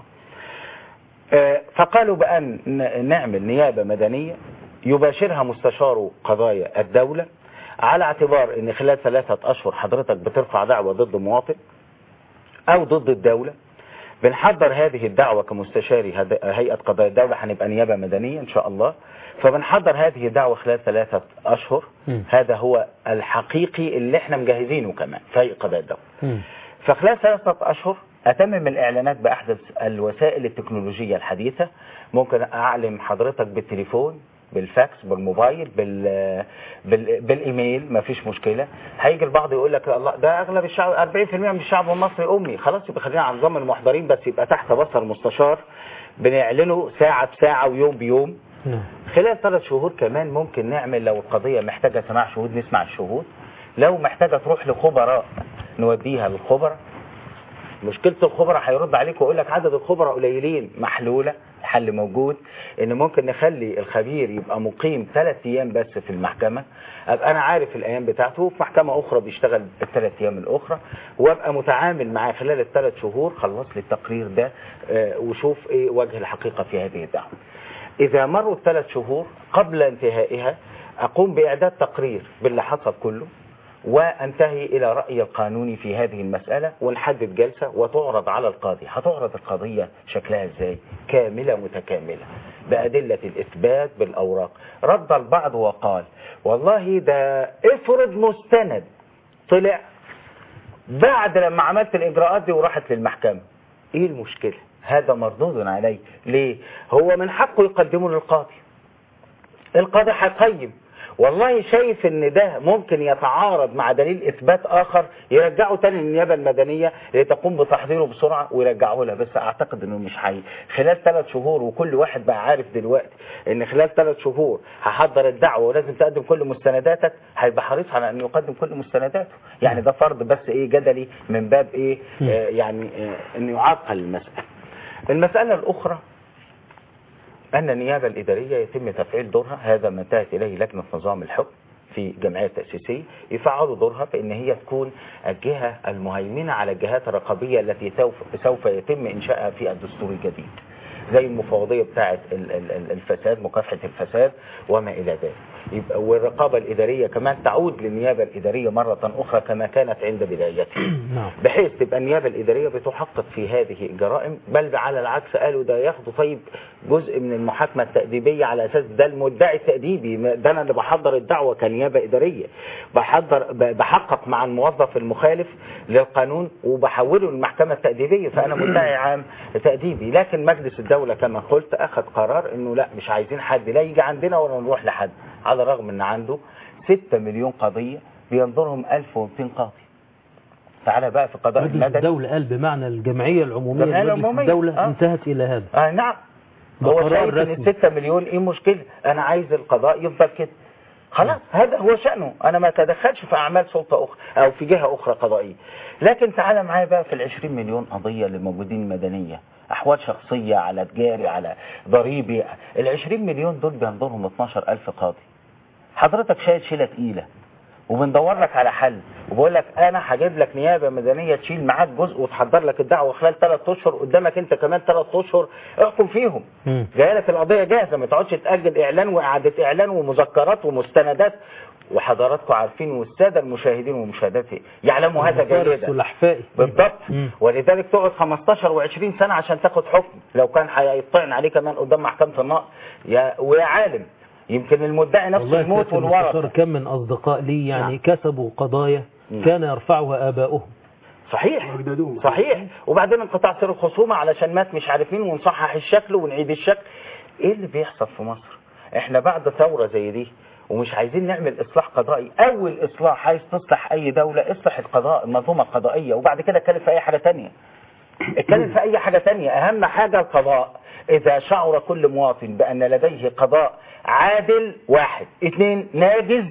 فقالوا بأن نعمل نيابة مدنية يباشرها مستشار قضايا الدولة، على اعتبار ان خلال ثلاثة اشهر حضرتك بترفع دعوة ضد مواطن او ضد الدولة، بنحضر هذه الدعوة كمستشاري هيئة قضايا الدولة، هنبقى نيابة مدنية ان شاء الله، فبنحضر هذه الدعوة خلال ثلاثة اشهر. م. هذا هو الحقيقي اللي احنا مجهزينه كمان في هيئة قضايا الدولة. م. فخلال ثلاثة اشهر اتمم الاعلانات باحدث الوسائل التكنولوجية الحديثة، ممكن اعلم حضرتك بالتليفون، بالفاكس، بالموبايل، بال... بال... بالايميل، ما فيش مشكله. هيجي البعض يقول لك الله ده اغلب الشعب أربعين بالمئة من الشعب المصري امي، خلاص يبقى خلينا على نظام المحضرين، بس يبقى تحت بصر مستشار بنعلنه ساعه بساعه ويوم بيوم. خلال ثلاث شهور كمان ممكن نعمل، لو القضيه محتاجه سماع شهود نسمع الشهود، لو محتاجه تروح لخبراء نوديها للخبراء. مشكلة الخبراء هيرد عليك ويقول لك عدد الخبراء قليلين، محلولة، الحل موجود، ان ممكن نخلي الخبير يبقى مقيم ثلاث ايام بس في المحكمة، ابقى انا عارف الايام بتاعته، وفي محكمة اخرى بيشتغل الثلاث ايام الاخرى، وابقى متعامل معاه خلال الثلاث شهور، خلص لي التقرير ده اه وشوف ايه وجه الحقيقة في هذه الدعوة. اذا مروا الثلاث شهور قبل انتهائها اقوم باعداد تقرير باللي حصل كله، وانتهي الى رأي القانوني في هذه المسألة ونحدد جلسة وتعرض على القاضي. هتعرض القضية شكلها ازاي؟ كاملة متكاملة بأدلة الإثبات بالأوراق. رد البعض وقال والله ده افرض مستند طلع بعد لما عملت الإجراءات دي وراحت للمحكمة، ايه المشكلة؟ هذا مردود عليه. ليه؟ هو من حقه يقدمه للقاضي، القاضي هيقيم والله شايف ان ده ممكن يتعارض مع دليل اثبات اخر يرجعه تاني للنيابه المدنيه لتقوم بتحضيره بسرعه ويرجعه لها. بس اعتقد انه مش حقيقي خلال ثلاث شهور، وكل واحد بقى عارف دلوقتي ان خلال ثلاث شهور هحضر الدعوه ولازم تقدم كل مستنداتك، هيبقى حريص على ان يقدم كل مستنداته. يعني ده فرض بس ايه جدلي من باب ايه آه يعني آه انه يعقل المساله. المساله الاخرى أن النيابة الإدارية يتم تفعيل دورها، هذا ما انتهت إليه لجنة نظام الحكم في الجمعية التأسيسية، يفعلوا دورها بأن هي تكون الجهة المهيمنة على الجهات الرقابية التي سوف, سوف يتم إنشائها في الدستور الجديد، زي المفوضية بتاعة الفساد، مكافحة الفساد وما إلى ذلك. يبقى والرقابة الإدارية كمان تعود للنيابة الإدارية مرة أخرى كما كانت عند بدايتها، بحيث تبقى النيابة الإدارية بتحقق في هذه الجرائم، بل على العكس قالوا ده ياخدوا طيب جزء من المحاكمة التأديبية على أساس ده المدعي التأديبي، ده أنا اللي بحضر الدعوة كنيابة إدارية، بحضر بحقق مع الموظف المخالف للقانون وبحوله للمحكمة التأديبية، فأنا مدعي عام تأديبي. لكن مجلس الدولة كما قلت أخذ قرار إنه لا، مش عايزين حد لا يجي عندنا ولا نروح لحد، على الرغم ان عنده ستة مليون قضية بينظرهم ألف ومئتين قاضي. تعالى بقى في قضاء مجلس المدني. الدولة قال بمعنى الجمعية العمومية لمجلس الدولة آه. انتهت إلى هذا. آه نعم. هو شايف ان الستة مليون ايه مشكلة؟ انا عايز القضاء يفضل كده. خلاص هذا هو شأنه، انا ما تدخلش في اعمال سلطة اخرى او في جهة اخرى قضائية. لكن تعالى معايا بقى في العشرين مليون قضية اللي موجودين مدنية، احوال شخصية على تجاري على ضريبي، العشرين مليون دول بينظرهم اتناشر ألف قاضي. حضرتك شايل شيلة تقيلة وبندور لك على حل، وبقول لك انا هجيب لك نيابه مدنيه تشيل معاك جزء وتحضر لك الدعوه خلال ثلاث اشهر، قدامك انت كمان ثلاث اشهر احكم فيهم. جايه لك القضيه جاهزه، ما تقعدش تاجل اعلان واعاده اعلان ومذكرات ومستندات. وحضراتكم عارفين والساده المشاهدين والمشاهدات يعلموا هذا جيدا بالضبط. ولذلك تقعد خمستاشر وعشرين سنه عشان تاخد حكم، لو كان هيطعن عليه كمان قدام محكمه النقض. يا ويا عالم يمكن المدعي نفسه يموت والورثه. كم من اصدقاء لي يعني نعم. كسبوا قضايا كان يرفعها اباؤهم. صحيح صحيح. وبعدين انقطاع سر الخصومه علشان مات مش عارفين ونصحح الشكل ونعيد الشكل. ايه اللي بيحصل في مصر؟ احنا بعد ثوره زي دي ومش عايزين نعمل اصلاح قضائي. اول اصلاح عايز تصلح اي دوله اصلح القضاء، المنظومه القضائيه، وبعد كده اتكلم في اي حاجه ثانيه. اتكلم في اي حاجه ثانيه، اهم حاجه القضاء. اذا شعر كل مواطن بان لديه قضاء عادل، واحد اثنين ناجز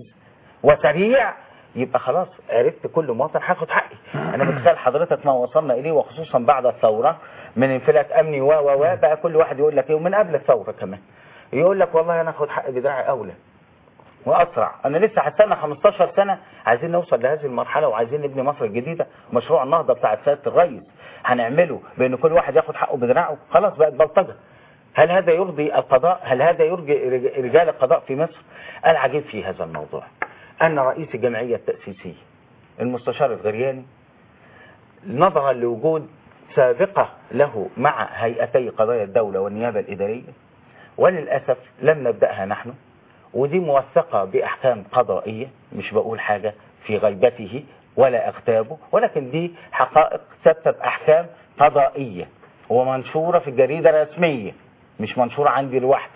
وسريع، يبقى خلاص عرفت كل مواطن هاخد حقي. انا متخيل حضرتك ما وصلنا اليه، وخصوصا بعد الثوره من انفلات امني و و و بقى كل واحد يقول لك ايه، ومن قبل الثوره كمان يقول لك والله انا اخد حقي بدراعي اولى واسرع. انا لسه هستنى خمستاشر سنه؟ عايزين نوصل لهذه المرحله وعايزين نبني مصر الجديده. مشروع النهضه بتاع سياده الرئيس هنعمله بان كل واحد ياخد حقه بدراعه، خلاص بقت بلطجه. هل هذا يرضي القضاء؟ هل هذا يرضي رجال القضاء في مصر؟ العجيب في هذا الموضوع ان رئيس الجمعيه التاسيسيه المستشار الغرياني، نظرا لوجود سابقه له مع هيئتي قضايا الدوله والنيابه الاداريه، وللاسف لم نبداها نحن، ودي موثقه باحكام قضائيه، مش بقول حاجه في غيبته ولا اغتابه، ولكن دي حقائق ثابته باحكام قضائيه ومنشوره في الجريده الرسميه، مش منشورة عندي لوحدي.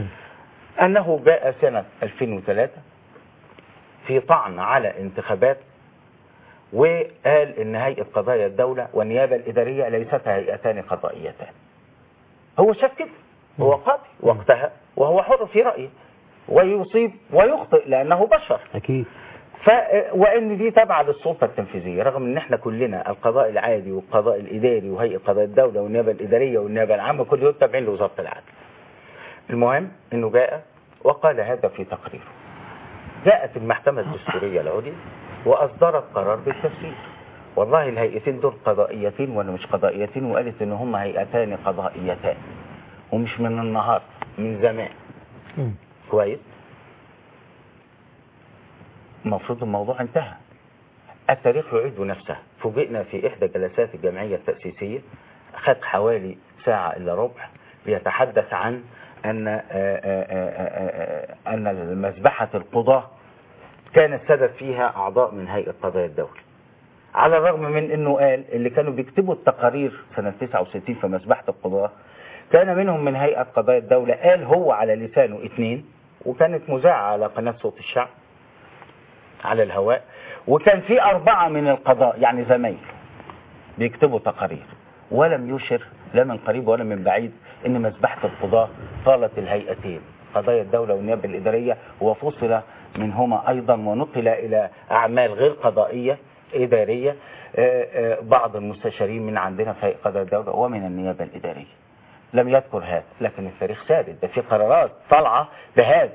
أنه جاء سنة ألفين وثلاثة في طعن على انتخابات، وقال إن هيئة قضايا الدولة والنيابة الإدارية ليست هيئتان قضائيتان. هو شاف كده، هو قاضي وقتها وهو حر في رأيه، ويصيب ويخطئ لأنه بشر أكيد. ف... وان دي تابعه للسلطه التنفيذيه، رغم ان احنا كلنا القضاء العادي والقضاء الاداري وهيئه قضاء الدوله والنيابه الاداريه والنيابه العامه كل دول تابعين لوزاره العدل. المهم انه جاء وقال هذا في تقريره. جاءت المحكمه الدستوريه العليا واصدرت قرار بالتفسير، والله الهيئتين دول قضائيتين ولا مش قضائيتين، وقالت ان هم هيئتان قضائيتان، ومش من النهار، من زمان. كويس. المفروض الموضوع انتهى. التاريخ يعيد نفسه. فوجئنا في إحدى جلسات الجمعية التأسيسية خد حوالي ساعة إلا ربع بيتحدث عن أن أن مذبحة القضاة كان السبب فيها أعضاء من هيئة قضايا الدولة، على الرغم من أنه قال اللي كانوا بيكتبوا التقارير سنة تسعة وستين في مذبحة القضاة كان منهم من هيئة قضايا الدولة، قال هو على لسانه اثنين، وكانت مذاعة على قناة صوت الشعب على الهواء، وكان في أربعة من القضاء يعني زمايل بيكتبوا تقارير، ولم يشر لا من قريب ولا من بعيد ان مذبحة القضاة طالت الهيئتين قضايا الدولة والنيابة الإدارية، وفصل منهما أيضا ونقل إلى أعمال غير قضائية إدارية بعض المستشارين من عندنا في هيئة قضايا الدولة ومن النيابة الإدارية. لم يذكر هذا، لكن التاريخ ثابت، ده في قرارات طالعة بهذا.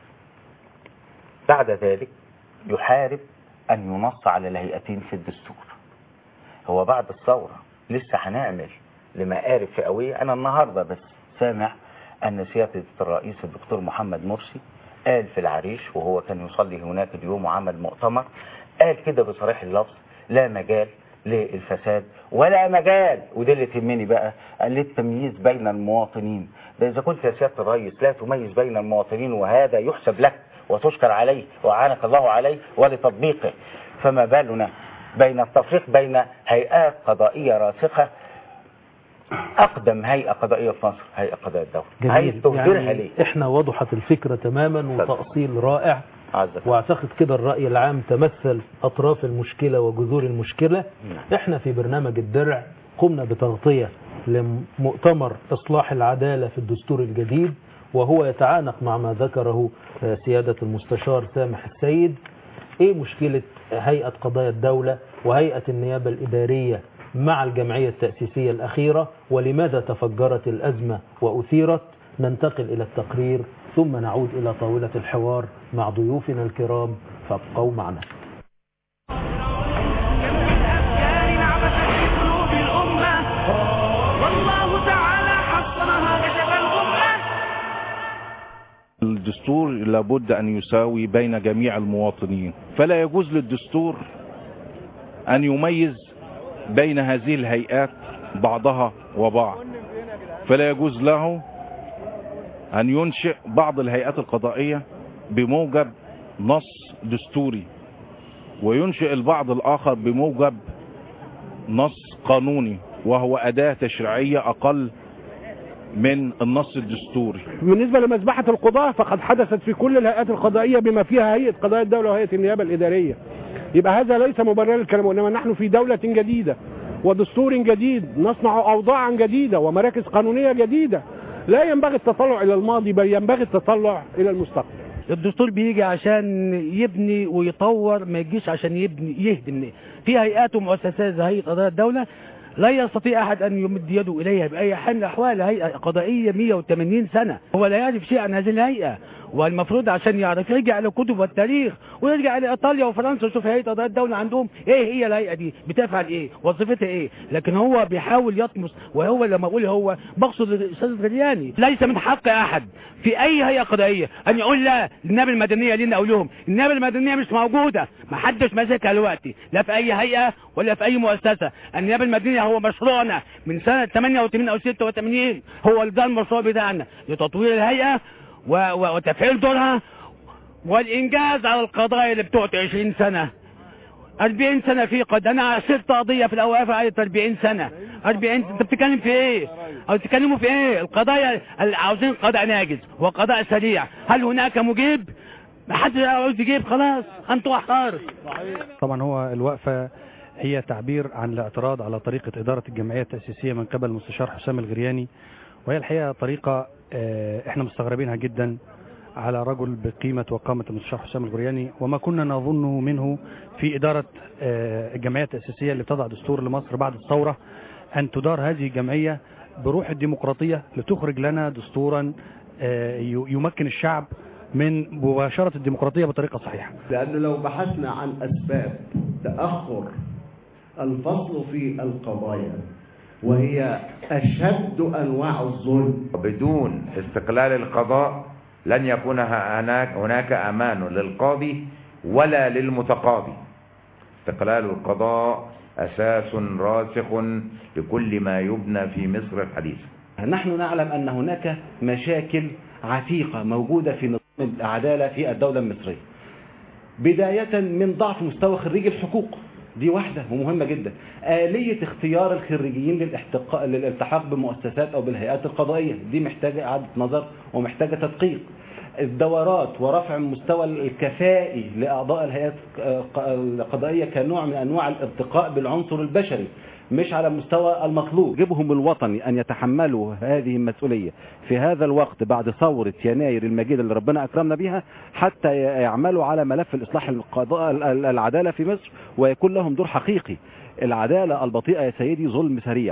بعد ذلك يحارب أن ينص على الهيئتين في الدستور. هو بعد الثورة لسه هنعمل لمقارب فئوية. أنا النهاردة بس سامع أن سيادة الرئيس الدكتور محمد مرسي قال في العريش وهو كان يصلي هناك اليوم وعمل مؤتمر، قال كده بصريح اللفظ لا مجال للفساد ولا مجال، وده اللي تهمني بقى، قال للتمييز بين المواطنين. ده إذا كنت يا سيادة الرئيس لا تميز بين المواطنين وهذا يحسب لك وتشكر عليه وأعانك الله عليه ولتطبيقه، فما بالنا بين التفريق بين هيئات قضائية راسخة. أقدم هيئة قضائية في مصر هيئة قضاء الدولة، عايز تغفرها يعني ليه؟ احنا وضحت الفكرة تماما وتأصيل رائع، واعتقد كده الرأي العام تمثل أطراف المشكلة وجذور المشكلة. احنا في برنامج الدرع قمنا بتغطية لمؤتمر إصلاح العدالة في الدستور الجديد، وهو يتعانق مع ما ذكره سيادة المستشار سامح السيد. ايه مشكلة هيئة قضايا الدولة وهيئة النيابة الإدارية مع الجمعية التأسيسية الأخيرة، ولماذا تفجرت الأزمة وأثيرت؟ ننتقل إلى التقرير ثم نعود إلى طاولة الحوار مع ضيوفنا الكرام، فابقوا معنا. الدستور لابد أن يساوي بين جميع المواطنين، فلا يجوز للدستور أن يميز بين هذه الهيئات بعضها وبعض، فلا يجوز له أن ينشئ بعض الهيئات القضائية بموجب نص دستوري وينشئ البعض الآخر بموجب نص قانوني، وهو أداة تشريعية أقل من النص الدستوري. بالنسبة لمذبحة القضاة فقد حدثت في كل الهيئات القضائية بما فيها هيئة قضايا الدولة وهيئة النيابة الإدارية، يبقى هذا ليس مبرر الكلام، وإنما نحن في دولة جديدة ودستور جديد، نصنع أوضاعا جديدة ومراكز قانونية جديدة، لا ينبغي التطلع إلى الماضي بل ينبغي التطلع إلى المستقبل. الدستور بيجي عشان يبني ويطور، ما يجيش عشان يبني يهدم. في هيئات ومؤسسات زي هيئة قضايا الدولة لا يستطيع أحد أن يمد يده إليها بأي حال من الأحوال. هيئة قضائية مئة وثمانين سنة، هو لا يعرف شيء عن هذه الهيئة، والمفروض عشان يعرف يرجع لكتب والتاريخ ويرجع لإيطاليا وفرنسا ويشوف هيئة قضايا الدولة عندهم إيه هي الهيئة دي، بتفعل إيه، وظيفتها إيه. لكن هو بيحاول يطمس، وهو لما أقول هو بقصد الأستاذ الغرياني. ليس من حق أحد في أي هيئة قضائية أن يقول لا النيابة المدنية لنا أقول لهم النيابة المدنية مش موجودة، ما حدش ماسكها دلوقتي لا في أي هيئة ولا في أي مؤسسة. النيابة المدنية هو مشروعنا من سنة ثمانية وثمانين أو ستة وثمانين، هو ده المشروع بتاعنا لتطوير الهيئة وتفعيل دورها والإنجاز على القضايا اللي بتقعد عشرين سنة أربعين سنة في قد. أنا عشرت قضية في الأوقاف قعدت أربعين سنة أربعين. أنت بتتكلم في إيه؟ أو تتكلموا في إيه؟ القضايا اللي عاوزين قضاء ناجز وقضاء سريع، هل هناك مجيب؟ ما حدش عاوز يجيب، خلاص أنتوا أحرار. طبعا هو الوقفة هي تعبير عن الاعتراض على طريقة إدارة الجمعية التأسيسية من قبل المستشار حسام الغرياني، وهي الحقيقة طريقة احنا مستغربينها جدا على رجل بقيمة وقامة المستشار حسام الغرياني، وما كنا نظنه منه في إدارة الجمعية التأسيسية اللي بتضع دستور لمصر بعد الثورة، أن تدار هذه الجمعية بروح الديمقراطية لتخرج لنا دستورا يمكن الشعب من مباشرة الديمقراطية بطريقة صحيحة. لأنه لو بحثنا عن أسباب تأخر الفصل في القضايا وهي أشد أنواع الظلم، بدون استقلال القضاء لن يكون هناك هناك أمان للقاضي ولا للمتقاضي. استقلال القضاء أساس راسخ لكل ما يبنى في مصر الحديثة. نحن نعلم أن هناك مشاكل عتيقة موجودة في نظام العدالة في الدولة المصرية، بداية من ضعف مستوى خريجي الحقوق، دي واحدة ومهمة جدا. آلية اختيار الخريجين للاحتقاء للالتحاق بمؤسسات أو بالهيئات القضائية، دي محتاجة إعادة نظر ومحتاجة تدقيق. الدورات ورفع المستوى الكفائي لأعضاء الهيئات القضائية كنوع من أنواع الارتقاء بالعنصر البشري، مش على المستوى المطلوب. جبهم الوطني أن يتحملوا هذه المسؤولية في هذا الوقت بعد ثورة يناير المجيدة اللي ربنا أكرمنا بها، حتى يعملوا على ملف الإصلاح القضاء العدالة في مصر ويكون لهم دور حقيقي. العدالة البطيئة يا سيدي ظلم سريع.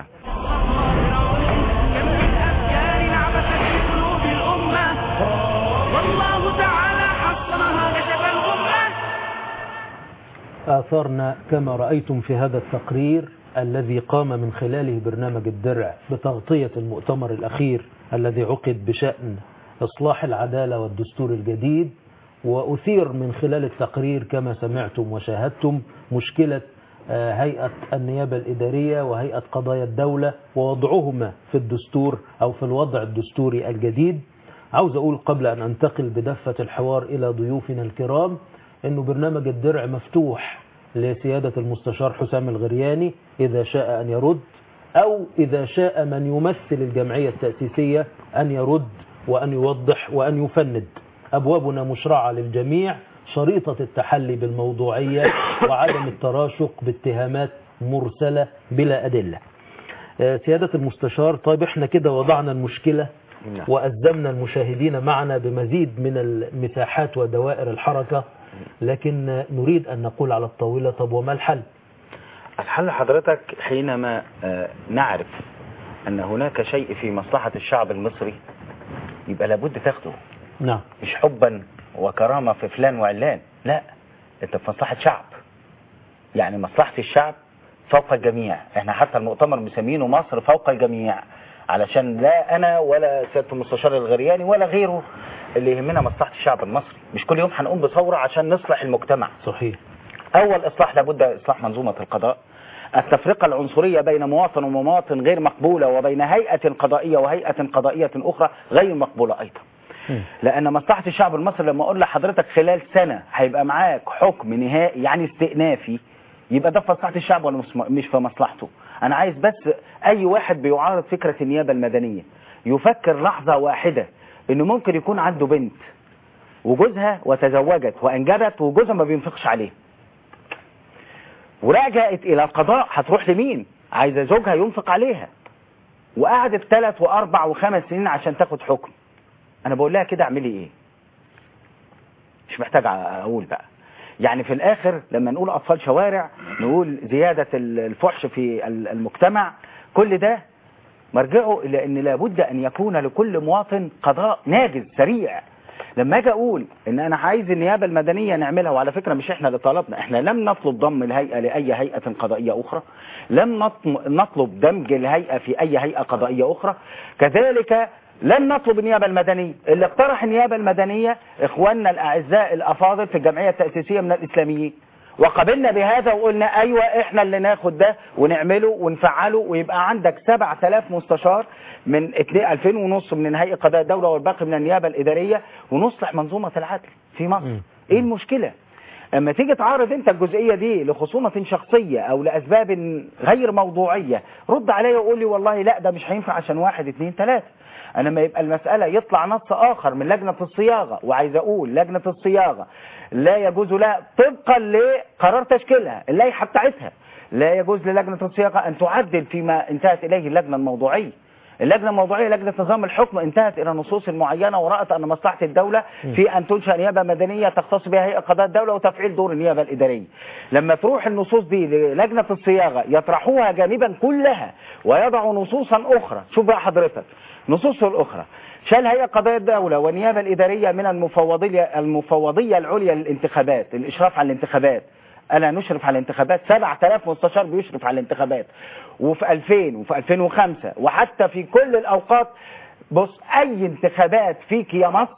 آثارنا كما رأيتم في هذا التقرير الذي قام من خلاله برنامج الدرع بتغطية المؤتمر الأخير الذي عقد بشأن إصلاح العدالة والدستور الجديد، وأثير من خلال التقرير كما سمعتم وشاهدتم مشكلة هيئة النيابة الإدارية وهيئة قضايا الدولة ووضعهما في الدستور أو في الوضع الدستوري الجديد. عاوز أقول قبل أن أنتقل بدفة الحوار إلى ضيوفنا الكرام أنه برنامج الدرع مفتوح لسيادة المستشار حسام الغرياني إذا شاء أن يرد، أو إذا شاء من يمثل الجمعية التأسيسية أن يرد وأن يوضح وأن يفند. أبوابنا مشرعة للجميع، شريطة التحلي بالموضوعية وعدم التراشق باتهامات مرسلة بلا أدلة. سيادة المستشار، طيب احنا كده وضعنا المشكلة وأزمنا المشاهدين معنا بمزيد من المساحات ودوائر الحركة، لكن نريد أن نقول على الطاولة طب وما الحل؟ الحل حضرتك حينما نعرف أن هناك شيء في مصلحة الشعب المصري يبقى لابد تاخده. نعم. مش حبا وكرامة في فلان وعلان، لا، انت في مصلحة شعب، يعني مصلحة الشعب فوق الجميع. احنا حتى المؤتمر مسمينه مصر فوق الجميع، علشان لا انا ولا سيادة المستشار الغرياني ولا غيره اللي يهمنا مصلحة الشعب المصري. مش كل يوم هنقوم بثورة عشان نصلح المجتمع. صحيح. اول اصلاح لابد اصلاح منظومة القضاء. التفرقة العنصرية بين مواطن ومواطن غير مقبولة، وبين هيئة قضائية وهيئة قضائية اخرى غير مقبولة ايضا. لان مصلحة الشعب المصري لما اقول لحضرتك خلال سنة هيبقى معاك حكم نهائي يعني استئنافي، يبقى ده في مصلحة الشعب ولا مش في مصلحته؟ انا عايز بس اي واحد بيعارض فكرة النيابة المدنية يفكر لحظة واحدة انه ممكن يكون عنده بنت وجوزها وتزوجت وانجبت وجوزها ما بينفقش عليه، ورجعت الى القضاء، هتروح لمين؟ عايزة زوجها ينفق عليها، وقعدت ثلاث واربع وخمس سنين عشان تاخد حكم. انا بقول لها كده اعملي ايه؟ مش محتاج اقول بقى. يعني في الاخر لما نقول اطفال شوارع، نقول زيادة الفحش في المجتمع، كل ده مرجعه الى ان لابد ان يكون لكل مواطن قضاء ناجز سريع. لما اجي اقول ان انا عايز النيابة المدنية نعملها، وعلى فكرة مش احنا اللي طلبنا، احنا لم نطلب ضم الهيئة لاي هيئة قضائية اخرى، لم نطلب دمج الهيئة في اي هيئة قضائية اخرى، كذلك لن نطلب النيابة المدنية. اللي اقترح النيابة المدنية اخواننا الاعزاء الافاضل في الجمعية التأسيسية من الاسلاميين، وقبلنا بهذا وقلنا ايوه احنا اللي ناخد ده ونعمله ونفعله، ويبقى عندك سبعة آلاف مستشار من ألفين ونص من هيئة قضاء الدولة والباقي من النيابة الإدارية، ونصلح منظومة العدل في مصر. م. ايه المشكلة؟ اما تيجي تعارض انت الجزئية دي لخصومة شخصية او لاسباب غير موضوعية، رد عليا وقول لي والله لا ده مش هينفع عشان واحد اتنين ثلاثة. انا ما يبقى المسألة يطلع نص اخر من لجنة الصياغة، وعايز اقول لجنة الصياغة لا يجوز لها طبقا لقرار تشكيلها اللائحة بتاعتها، لا يجوز للجنة الصياغة ان تعدل فيما انتهت اليه اللجنة الموضوعية. اللجنة الموضوعية لجنة نظام الحكم انتهت الى نصوص معينة، ورأت ان مصلحة الدولة في ان تنشأ نيابة مدنية تختص بها هيئة قضاء الدولة وتفعيل دور النيابة الإدارية. لما تروح النصوص دي للجنة الصياغة يطرحوها جانبا كلها ويضعوا نصوصا اخرى. شوف بقى حضرتك نصوص الاخرى، شال هيئة قضاء الدولة والنيابة الإدارية من المفوضية المفوضية العليا للانتخابات، الإشراف على الانتخابات. ألا نشرف على الانتخابات؟ سبعة آلاف مستشار بيشرف على الانتخابات، وفي ألفين وفي ألفين وخمسة وحتى في كل الأوقات. بص، أي انتخابات فيك يا مصر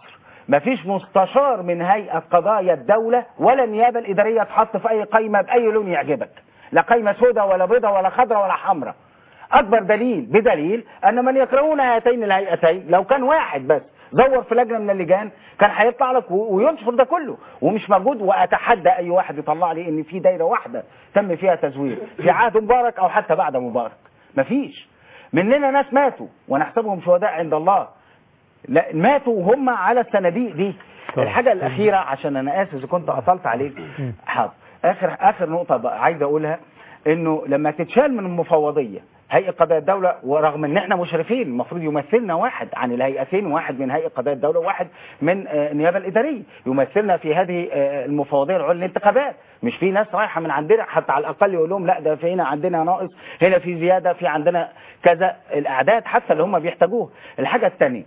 مفيش مستشار من هيئة قضايا الدولة ولا النيابة الإدارية تحط في أي قايمة بأي لون يعجبك، لا قايمة سوداء ولا بيضاء ولا خضراء ولا حمراء. أكبر دليل بدليل أن من يكرهون هاتين الهيئتين لو كان واحد بس زور في لجنة من اللجان كان هيطلع لك وينشر ده كله، ومش موجود. وأتحدى أي واحد يطلع لي إن في دايرة واحدة تم فيها تزوير في عهد مبارك أو حتى بعد مبارك. مفيش. مننا ناس ماتوا ونحسبهم شهداء عند الله، لا ماتوا وهم على الصناديق دي. الحاجة الأخيرة عشان أنا آسف إذا كنت قطلت عليك، حاضر، آخر آخر نقطة عايز أقولها، إنه لما تتشال من المفوضية هيئة قضايا الدولة، ورغم ان احنا مشرفين المفروض يمثلنا واحد عن الهيئتين، واحد من هيئة قضايا الدولة وواحد من النيابة الإدارية يمثلنا في هذه المفوضية العليا للانتخابات. مش في ناس رايحة من عندنا حتى على الأقل يقول لهم لا ده في هنا عندنا ناقص، هنا في زيادة، في عندنا كذا، الأعداد حتى اللي هم بيحتاجوه. الحاجة الثانية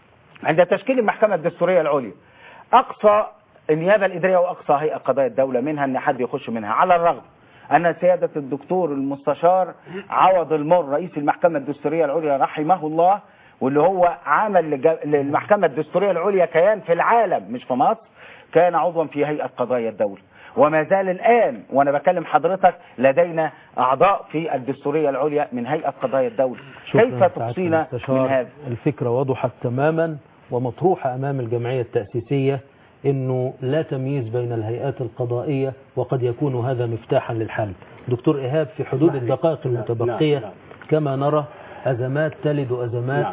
عند تشكيل المحكمة الدستورية العليا، أقصى النيابة الإدارية وأقصى هيئة قضايا الدولة منها ان حد يخش منها، على الرغم أن سيادة الدكتور المستشار عوض المر رئيس المحكمة الدستورية العليا رحمه الله، واللي هو عمل للمحكمة الدستورية العليا كيان في العالم مش في مصر، كان عضوا في هيئة قضايا الدولة وما زال الآن وأنا بكلم حضرتك لدينا أعضاء في الدستورية العليا من هيئة قضايا الدولة. كيف تقصينا من هذا؟ الفكرة وضحت تماما ومطروحة أمام الجمعية التأسيسية، انه لا تمييز بين الهيئات القضائية، وقد يكون هذا مفتاحا للحل. دكتور إيهاب، في حدود الدقائق المتبقية كما نرى أزمات تلد أزمات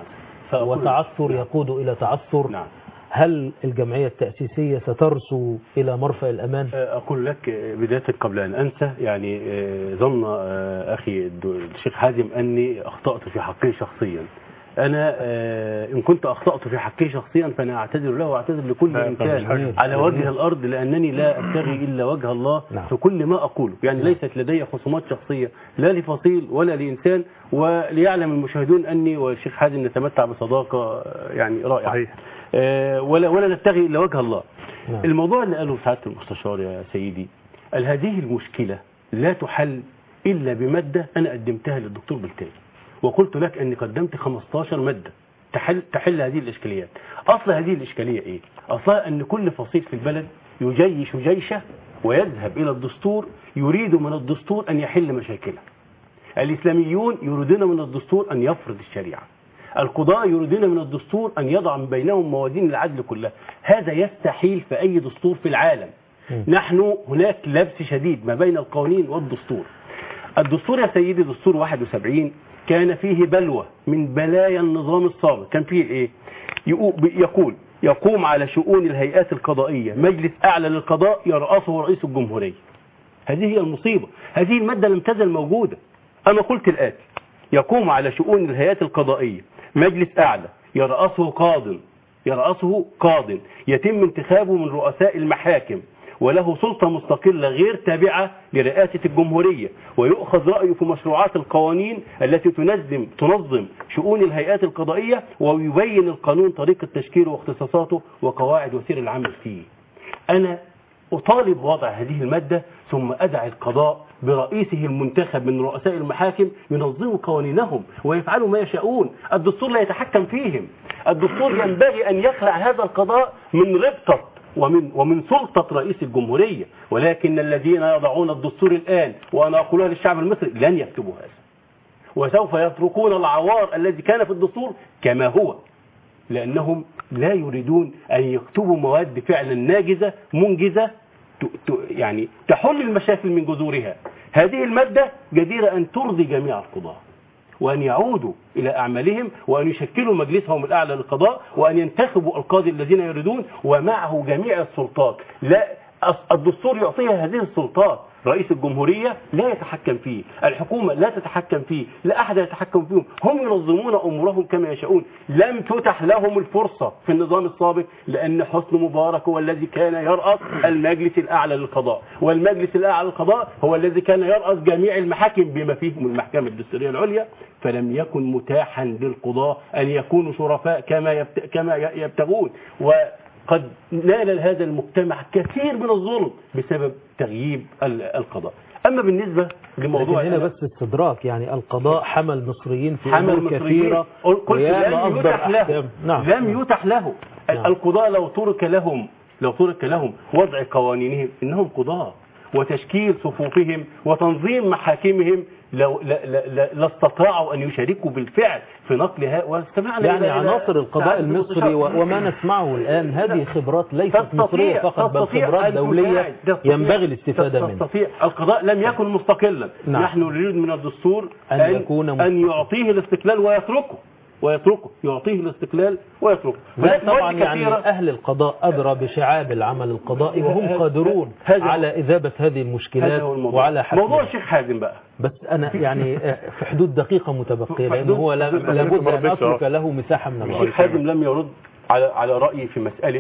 وتعثر يقود إلى تعثر، هل الجمعية التأسيسية سترسو إلى مرفأ الأمان؟ أقول لك بداية قبل أن أنسى، يعني ظن أخي الشيخ حازم أني أخطأت في حقه شخصيا. أنا إن كنت أخطأت في حقه شخصيا فأنا أعتذر له وأعتذر لكل إنسان على وجه الأرض، لأنني لا أبتغي إلا وجه الله في كل ما أقوله. يعني ليست لدي خصومات شخصية لا لفصيل ولا لإنسان، وليعلم المشاهدون أني والشيخ حازم نتمتع بصداقة يعني رائعة، ولا ولا نبتغي إلا وجه الله. الموضوع اللي قاله سعادة المستشار يا سيدي، هذه المشكلة لا تحل إلا بمادة أنا قدمتها للدكتور بالتالي، وقلت لك أني قدمت خمستاشر مادة تحل, تحل هذه الإشكاليات. أصل هذه الإشكالية إيه؟ أصلها أن كل فصيل في البلد يجيش جيشه ويذهب إلى الدستور يريد من الدستور أن يحل مشاكله. الإسلاميون يريدون من الدستور أن يفرض الشريعة، القضاء يريدون من الدستور أن يضع بينهم موازين العدل كلها. هذا يستحيل في أي دستور في العالم. نحن هناك لبس شديد ما بين القوانين والدستور. الدستور يا سيدي دستور واحد وسبعين كان فيه بلوى من بلايا النظام السابق. كان فيه ايه؟ يقول يقوم على شؤون الهيئات القضائية مجلس أعلى للقضاء يرأسه رئيس الجمهورية. هذه هي المصيبة. هذه المادة لم تزل موجودة. أنا قلت الآتي: يقوم على شؤون الهيئات القضائية مجلس أعلى يرأسه قاض يرأسه قاض يتم انتخابه من رؤساء المحاكم، وله سلطة مستقلة غير تابعة لرئاسة الجمهورية، ويؤخذ رأيه في مشروعات القوانين التي تنظم تنظم شؤون الهيئات القضائية، ويبين القانون طريقة تشكيله واختصاصاته وقواعد وسير العمل فيه. أنا أطالب وضع هذه المادة، ثم أدعي القضاء برئيسه المنتخب من رؤساء المحاكم ينظموا قوانينهم ويفعلوا ما يشاءون. الدستور لا يتحكم فيهم. الدستور ينبغي أن يخلع هذا القضاء من ربطة ومن ومن سلطة رئيس الجمهورية، ولكن الذين يضعون الدستور الآن، وأنا أقولها للشعب المصري، لن يكتبوا هذا، وسوف يتركون العوار الذي كان في الدستور كما هو، لأنهم لا يريدون أن يكتبوا مواد فعلا ناجزة منجزة يعني تحل المشاكل من جذورها. هذه المادة جديرة أن ترضي جميع القضاة، وأن يعودوا إلى أعمالهم، وأن يشكلوا مجلسهم الأعلى للقضاء، وأن ينتخبوا القاضي الذين يريدون، ومعه جميع السلطات. لا الدستور يعطيها هذه السلطات. رئيس الجمهورية لا يتحكم فيه، الحكومة لا تتحكم فيه، لا أحد يتحكم فيهم، هم ينظمون أمورهم كما يشاءون. لم تتح لهم الفرصة في النظام السابق، لأن حسني مبارك هو الذي كان يرأس المجلس الأعلى للقضاء، والمجلس الأعلى للقضاء هو الذي كان يرأس جميع المحاكم بما فيهم المحكمة الدستورية العليا. فلم يكن متاحا للقضاء أن يكونوا شرفاء كما يبت... كما يبتغون، و قد نال هذا المجتمع كثير من الظلم بسبب تغييب القضاء. أما بالنسبة لموضوع هنا بس استدراك، يعني القضاء حمل مصريين في حمل أمور كثيرة قلت لم يتح له. نعم. لم يتح له نعم. القضاء لو ترك لهم لو ترك لهم وضع قوانينهم إنهم قضاء، وتشكيل صفوفهم وتنظيم محاكمهم لو لا لا لا لا استطاعوا أن يشاركوا بالفعل في نقل هؤلاء. يعني عناصر القضاء المصري وما نسمعه الآن هذه خبرات ليست مصرية فقط، بل خبرات دولية ينبغي الاستفادة منها. تستطيع. القضاء لم يكن مستقلا. نعم. نحن نريد من الدستور أن, أن, يكون أن يعطيه الاستقلال ويتركه ويتركه يعطيه الاستقلال ويتركه. طبعا يعني أهل القضاء أدرى بشعاب العمل القضائي وهم قادرون على إذابة هذه المشكلات وعلى حل موضوع الشيخ حازم بقى. بس أنا يعني في حدود دقيقة متبقية لأنه هو لابد أن أترك له مساحة من الوقت. الشيخ حازم لم يرد على على رأيي في مسألة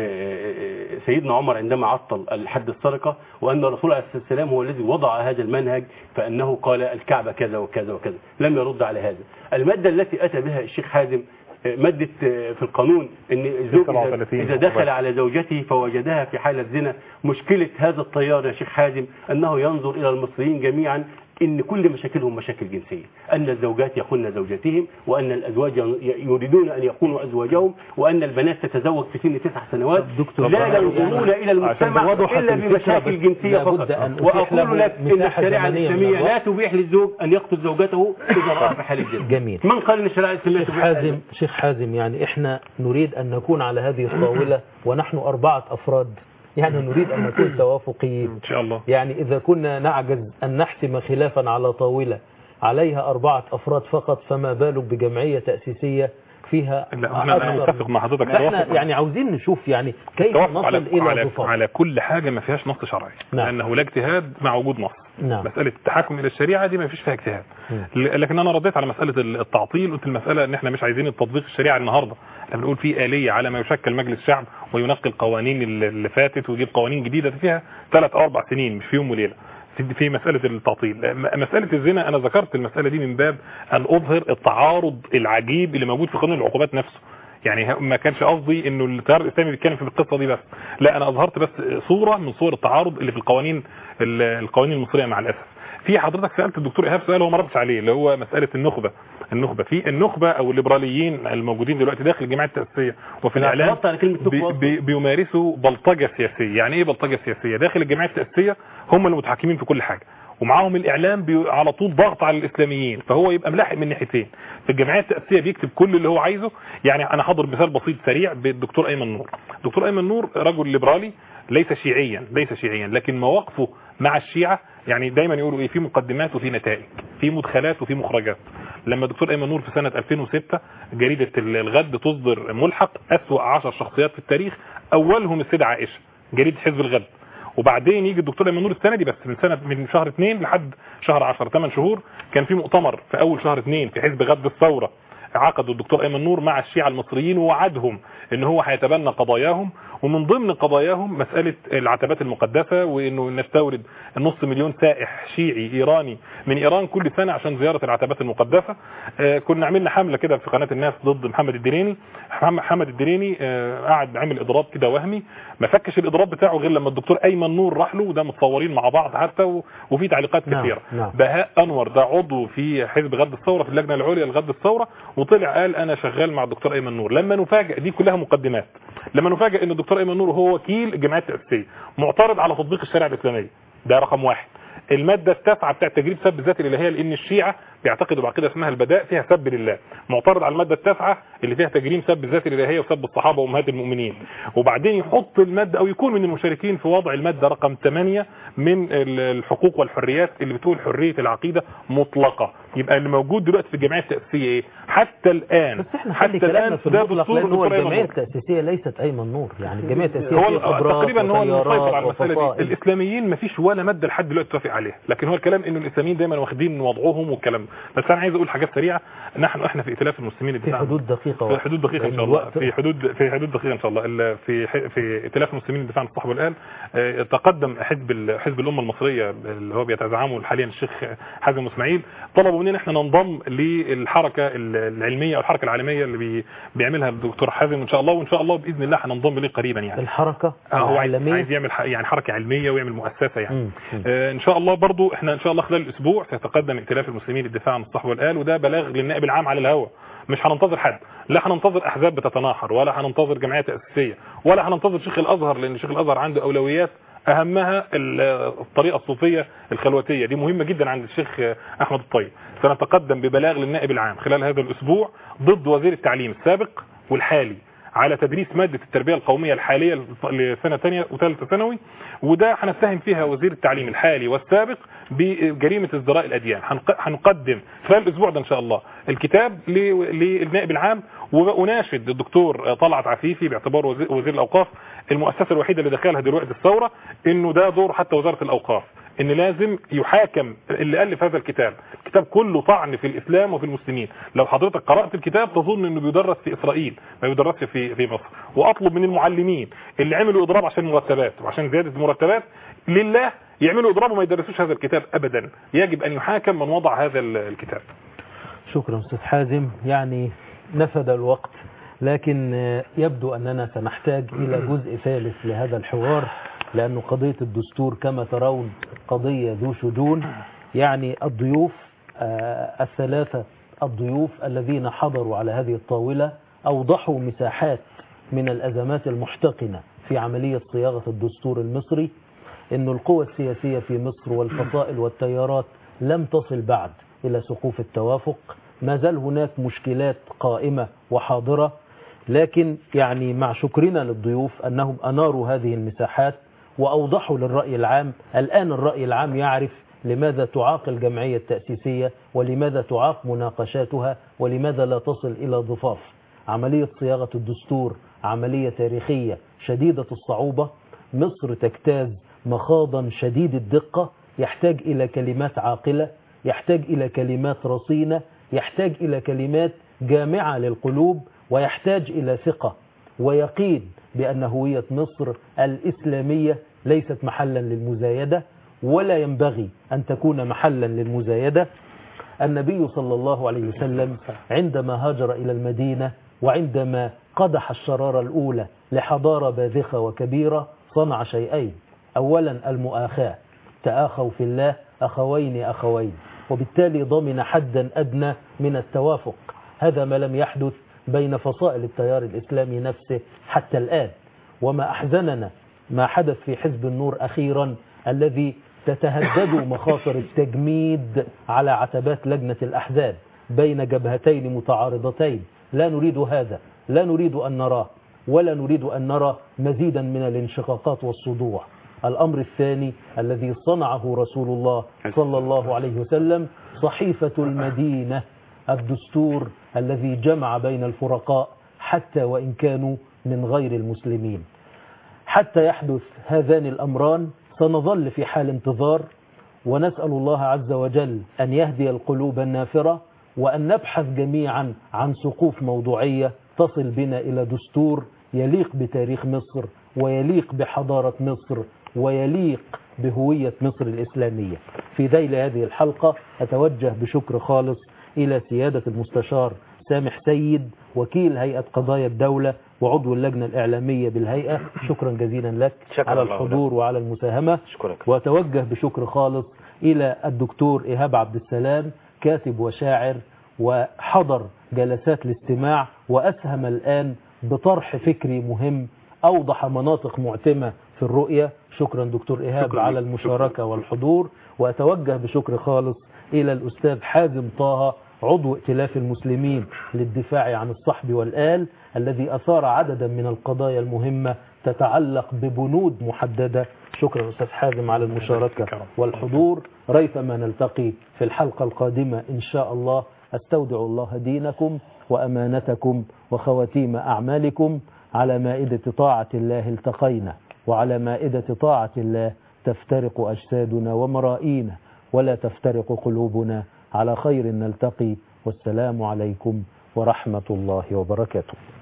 سيدنا عمر عندما عطل الحد السرقة، وأن الرسول عليه الصلاة والسلام هو الذي وضع هذا المنهج، فأنه قال الكعبة كذا وكذا وكذا. لم يرد على هذا. المادة التي أتى بها الشيخ حازم مادة في القانون ان الزوج إذا دخل على زوجته فوجدها في حالة زنا، مشكلة هذا التيار يا شيخ حازم أنه ينظر إلى المصريين جميعا إن كل مشاكلهم مشاكل جنسية، أن الزوجات يخن زوجاتهم، وأن الأزواج يريدون أن يكونوا أزواجهم، وأن البنات تتزوج في سن تسع سنوات، لا ينظرون إلى المجتمع إلا بمشاكل جنسية فقط. وأقول لك إن الشريعة الإسلامية لا تبيح للزوج أن يقتل زوجته إذا رأى في حالة زنا. جميل. من قال إن الشريعة الإسلامية شيخ حازم شيخ حازم يعني إحنا نريد أن نكون على هذه الطاولة ونحن أربعة أفراد، يعني نريد أن نكون توافقيين إن شاء الله. يعني إذا كنا نعجز أن نحسم خلافا على طاولة عليها أربعة أفراد فقط، فما بالك بجمعية تأسيسية فيها أنا متفق مع حضرتك. احنا يعني عاوزين نشوف يعني كيف نصل على إلى ضفاف على كل حاجة ما فيهاش نص شرعي. نعم. لأنه لا اجتهاد مع وجود نص. نعم. مسألة التحكم إلى الشريعة دي ما فيش فيها اجتهاد. لكن أنا رديت على مسألة التعطيل، قلت المسألة إن احنا مش عايزين التطبيق الشريعة النهاردة، احنا بنقول في آلية على ما يشكل مجلس الشعب وينقي القوانين اللي فاتت ويجيب قوانين جديدة فيها ثلاث أو أربع سنين مش في يوم وليلة. في مسألة التعطيل، مسألة الزنا أنا ذكرت المسألة دي من باب أن أظهر التعارض العجيب اللي موجود في قانون العقوبات نفسه. يعني ما كانش قصدي انه التيار الاسلامي بيتكلم في القصه دي بس، لا انا اظهرت بس صوره من صور التعارض اللي في القوانين القوانين المصريه مع الاسف. في حضرتك سالت الدكتور ايهاب سؤال هو ما ردش عليه، اللي هو مساله النخبه. النخبه في النخبه او الليبراليين الموجودين دلوقتي داخل الجماعات التاسيسيه وفي الاعلام بي بي بيمارسوا بلطجه سياسيه. يعني ايه بلطجه سياسيه؟ داخل الجماعات التاسيسيه هم المتحكمين في كل حاجه، ومعاهم الاعلام على طول ضغط على الاسلاميين، فهو يبقى ملاحق من ناحيتين. في الجمعيات التاسيسيه بيكتب كل اللي هو عايزه. يعني انا حاضر مثال بسيط سريع بالدكتور ايمن نور. الدكتور ايمن نور رجل ليبرالي ليس شيعيا ليس شيعيا لكن مواقفه مع الشيعه يعني دايما يقولوا ايه، في مقدمات وفي نتائج، في مدخلات وفي مخرجات. لما الدكتور ايمن نور في سنه ألفين وستة جريده الغد تصدر ملحق اسوأ عشر شخصيات في التاريخ، اولهم السيده عائشه، جريده حزب الغد. وبعدين يجي الدكتور ايمن نور السنه دي بس من سنه من شهر اثنين لحد شهر عشرة ثمان شهور كان في مؤتمر في اول شهر اثنين في حزب غد الثوره عقد الدكتور ايمن نور مع الشيعة المصريين ووعدهم ان هو هيتبنى قضاياهم، ومن ضمن قضاياهم مسألة العتبات المقدسة، وانه نستورد نص مليون سائح شيعي ايراني من ايران كل سنة عشان زيارة العتبات المقدسة. آه كنا عملنا حملة كده في قناة الناس ضد محمد الدريني. محمد الدريني آه قاعد عمل اضراب كده وهمي، ما فكش الاضراب بتاعه غير لما الدكتور ايمن نور راح له، وده متصورين مع بعض حتى وفي تعليقات نعم. كثيرة. نعم. بهاء انور ده عضو في حزب غد الثورة في اللجنة العليا لغد الثورة، وطلع قال انا شغال مع الدكتور ايمن نور. لما نفاجئ دي كلها مقدمات، لما نفاجئ ان الدكتور ايمن نور هو وكيل الجمعيات التأسيسية معترض على تطبيق الشريعة الاسلامية، ده رقم واحد. المادة التاسعة بتاعت تجريد سب الذات الالهية، لان الشيعة بيعتقدوا بعقيدة اسمها البداء فيها سب لله، معترض على المادة التاسعة اللي فيها تجريم سب الذات الالهية وسب الصحابة وامهات المؤمنين. وبعدين يحط المادة او يكون من المشاركين في وضع المادة رقم ثمانية من الحقوق والحريات اللي بتقول حرية العقيدة مطلقة. يبقى اللي موجود دلوقتي في الجمعية التأسيسية ايه حتى الان؟ بس احنا حتى الان في المطلق لان هو الجمعية التأسيسية ليست ايمن نور، يعني الجمعية التأسيسية هو تقريبا هو المسيطر على المسألة دي. الاسلاميين ما فيش ولا مادة لحد دلوقتي توافق عليها، لكن هو الكلام انه الاسلاميين دايما واخدين وضعهم والكلام. بس انا عايز اقول حاجات سريعه. نحن احنا في ائتلاف المسلمين الدفاع في حدود دقيقه في حدود دقيقه ان شاء الله في حدود في حدود دقيقه ان شاء الله في في ائتلاف المسلمين الدفاع عن الصحوه والآل. تقدم حزب حزب الامه المصريه اللي هو بيتزعمه حاليا الشيخ حازم اسماعيل، طلبوا مننا احنا ننضم للحركه العلميه او الحركه العالميه اللي بيعملها الدكتور حازم ان شاء الله، وان شاء الله باذن الله هننضم ليه قريبا. يعني الحركه هو عايز يعمل يعني حركه علميه ويعمل مؤسسه يعني. اه ان شاء الله برضو احنا ان شاء الله خلال الاسبوع سيتقدم ائتلاف المسلمين للدفاع عن الصحوه والآل، وده بلاغ للنائب العام على الهواء مش هننتظر حد، لا هننتظر احزاب بتتناحر، ولا هننتظر جمعيه تاسيسيه، ولا هننتظر شيخ الازهر، لان شيخ الازهر عنده اولويات اهمها الطريقه الصوفيه الخلوتيه، دي مهمه جدا عند الشيخ احمد الطيب. سنتقدم ببلاغ للنائب العام خلال هذا الاسبوع ضد وزير التعليم السابق والحالي على تدريس ماده التربيه القوميه الحاليه لسنه ثانيه وثالثه ثانوي، وده هنتهم فيها وزير التعليم الحالي والسابق بجريمه ازدراء الاديان. هنقدم خلال الاسبوع ده ان شاء الله الكتاب للنائب العام، واناشد الدكتور طلعت عفيفي باعتباره وزير الاوقاف المؤسسه الوحيده اللي دخلها دلوقتي الثوره، انه ده دور حتى وزاره الاوقاف، ان لازم يحاكم اللي الف هذا الكتاب. الكتاب كله طعن في الاسلام وفي المسلمين. لو حضرتك قرات الكتاب تظن انه بيدرس في اسرائيل، ما بيدرسش في في مصر. واطلب من المعلمين اللي عملوا اضراب عشان مرتبات وعشان زياده المرتبات لله يعملوا اضراب وما يدرسوش هذا الكتاب ابدا. يجب ان يحاكم من وضع هذا الكتاب. شكرا استاذ حازم، يعني نفد الوقت، لكن يبدو اننا سنحتاج الى جزء ثالث لهذا الحوار، لأن قضية الدستور كما ترون قضية ذو شجون. يعني الضيوف آه الثلاثة الضيوف الذين حضروا على هذه الطاولة أوضحوا مساحات من الأزمات المحتقنة في عملية صياغة الدستور المصري، إن القوى السياسية في مصر والفصائل والتيارات لم تصل بعد إلى سقوف التوافق، ما زال هناك مشكلات قائمة وحاضرة، لكن يعني مع شكرنا للضيوف أنهم أناروا هذه المساحات وأوضحوا للرأي العام. الآن الرأي العام يعرف لماذا تعاق الجمعية التأسيسية، ولماذا تعاق مناقشاتها، ولماذا لا تصل إلى ضفاف. عملية صياغة الدستور عملية تاريخية شديدة الصعوبة، مصر تجتاز مخاضا شديد الدقة، يحتاج إلى كلمات عاقلة، يحتاج إلى كلمات رصينة، يحتاج إلى كلمات جامعة للقلوب، ويحتاج إلى ثقة ويقين بأن هوية مصر الإسلامية ليست محلا للمزايدة، ولا ينبغي أن تكون محلا للمزايدة. النبي صلى الله عليه وسلم عندما هاجر إلى المدينة وعندما قدح الشرارة الأولى لحضارة باذخة وكبيرة صنع شيئين: أولا المؤاخاة، تآخوا في الله أخوين أخوين، وبالتالي ضمن حدا أدنى من التوافق. هذا ما لم يحدث بين فصائل التيار الإسلامي نفسه حتى الآن. وما أحزننا ما حدث في حزب النور أخيرا، الذي تتهدد مخاطر التجميد على عتبات لجنة الأحزاب بين جبهتين متعارضتين. لا نريد هذا، لا نريد أن نراه، ولا نريد أن نرى مزيدا من الانشقاقات والصدوع. الأمر الثاني الذي صنعه رسول الله صلى الله عليه وسلم صحيفة المدينة، الدستور الذي جمع بين الفرقاء حتى وإن كانوا من غير المسلمين. حتى يحدث هذان الأمران سنظل في حال انتظار، ونسأل الله عز وجل أن يهدي القلوب النافرة، وأن نبحث جميعا عن سقوف موضوعية تصل بنا إلى دستور يليق بتاريخ مصر، ويليق بحضارة مصر، ويليق بهوية مصر الإسلامية. في ذيل هذه الحلقة أتوجه بشكر خالص إلى سيادة المستشار سامح سيد، وكيل هيئة قضايا الدولة وعضو اللجنة الإعلامية بالهيئة. شكرا جزيلا لك على الحضور وعلى المساهمة. شكرك. وأتوجه بشكر خالص إلى الدكتور إيهاب عبد السلام، كاتب وشاعر، وحضر جلسات الاستماع وأسهم الآن بطرح فكري مهم أوضح مناطق معتمة في الرؤية. شكرا دكتور إيهاب شكرا على المشاركة شكرا. والحضور. وأتوجه بشكر خالص إلى الأستاذ حازم طه، عضو ائتلاف المسلمين للدفاع عن الصحب والآل، الذي أثار عددا من القضايا المهمة تتعلق ببنود محددة. شكرا أستاذ حازم على المشاركة والحضور. ريثما نلتقي في الحلقة القادمة إن شاء الله. أستودع الله دينكم وأمانتكم وخواتيم أعمالكم. على مائدة طاعة الله التقينا، وعلى مائدة طاعة الله تفترق أجسادنا ومرائينا، ولا تفترق قلوبنا. على خير نلتقي، والسلام عليكم ورحمة الله وبركاته.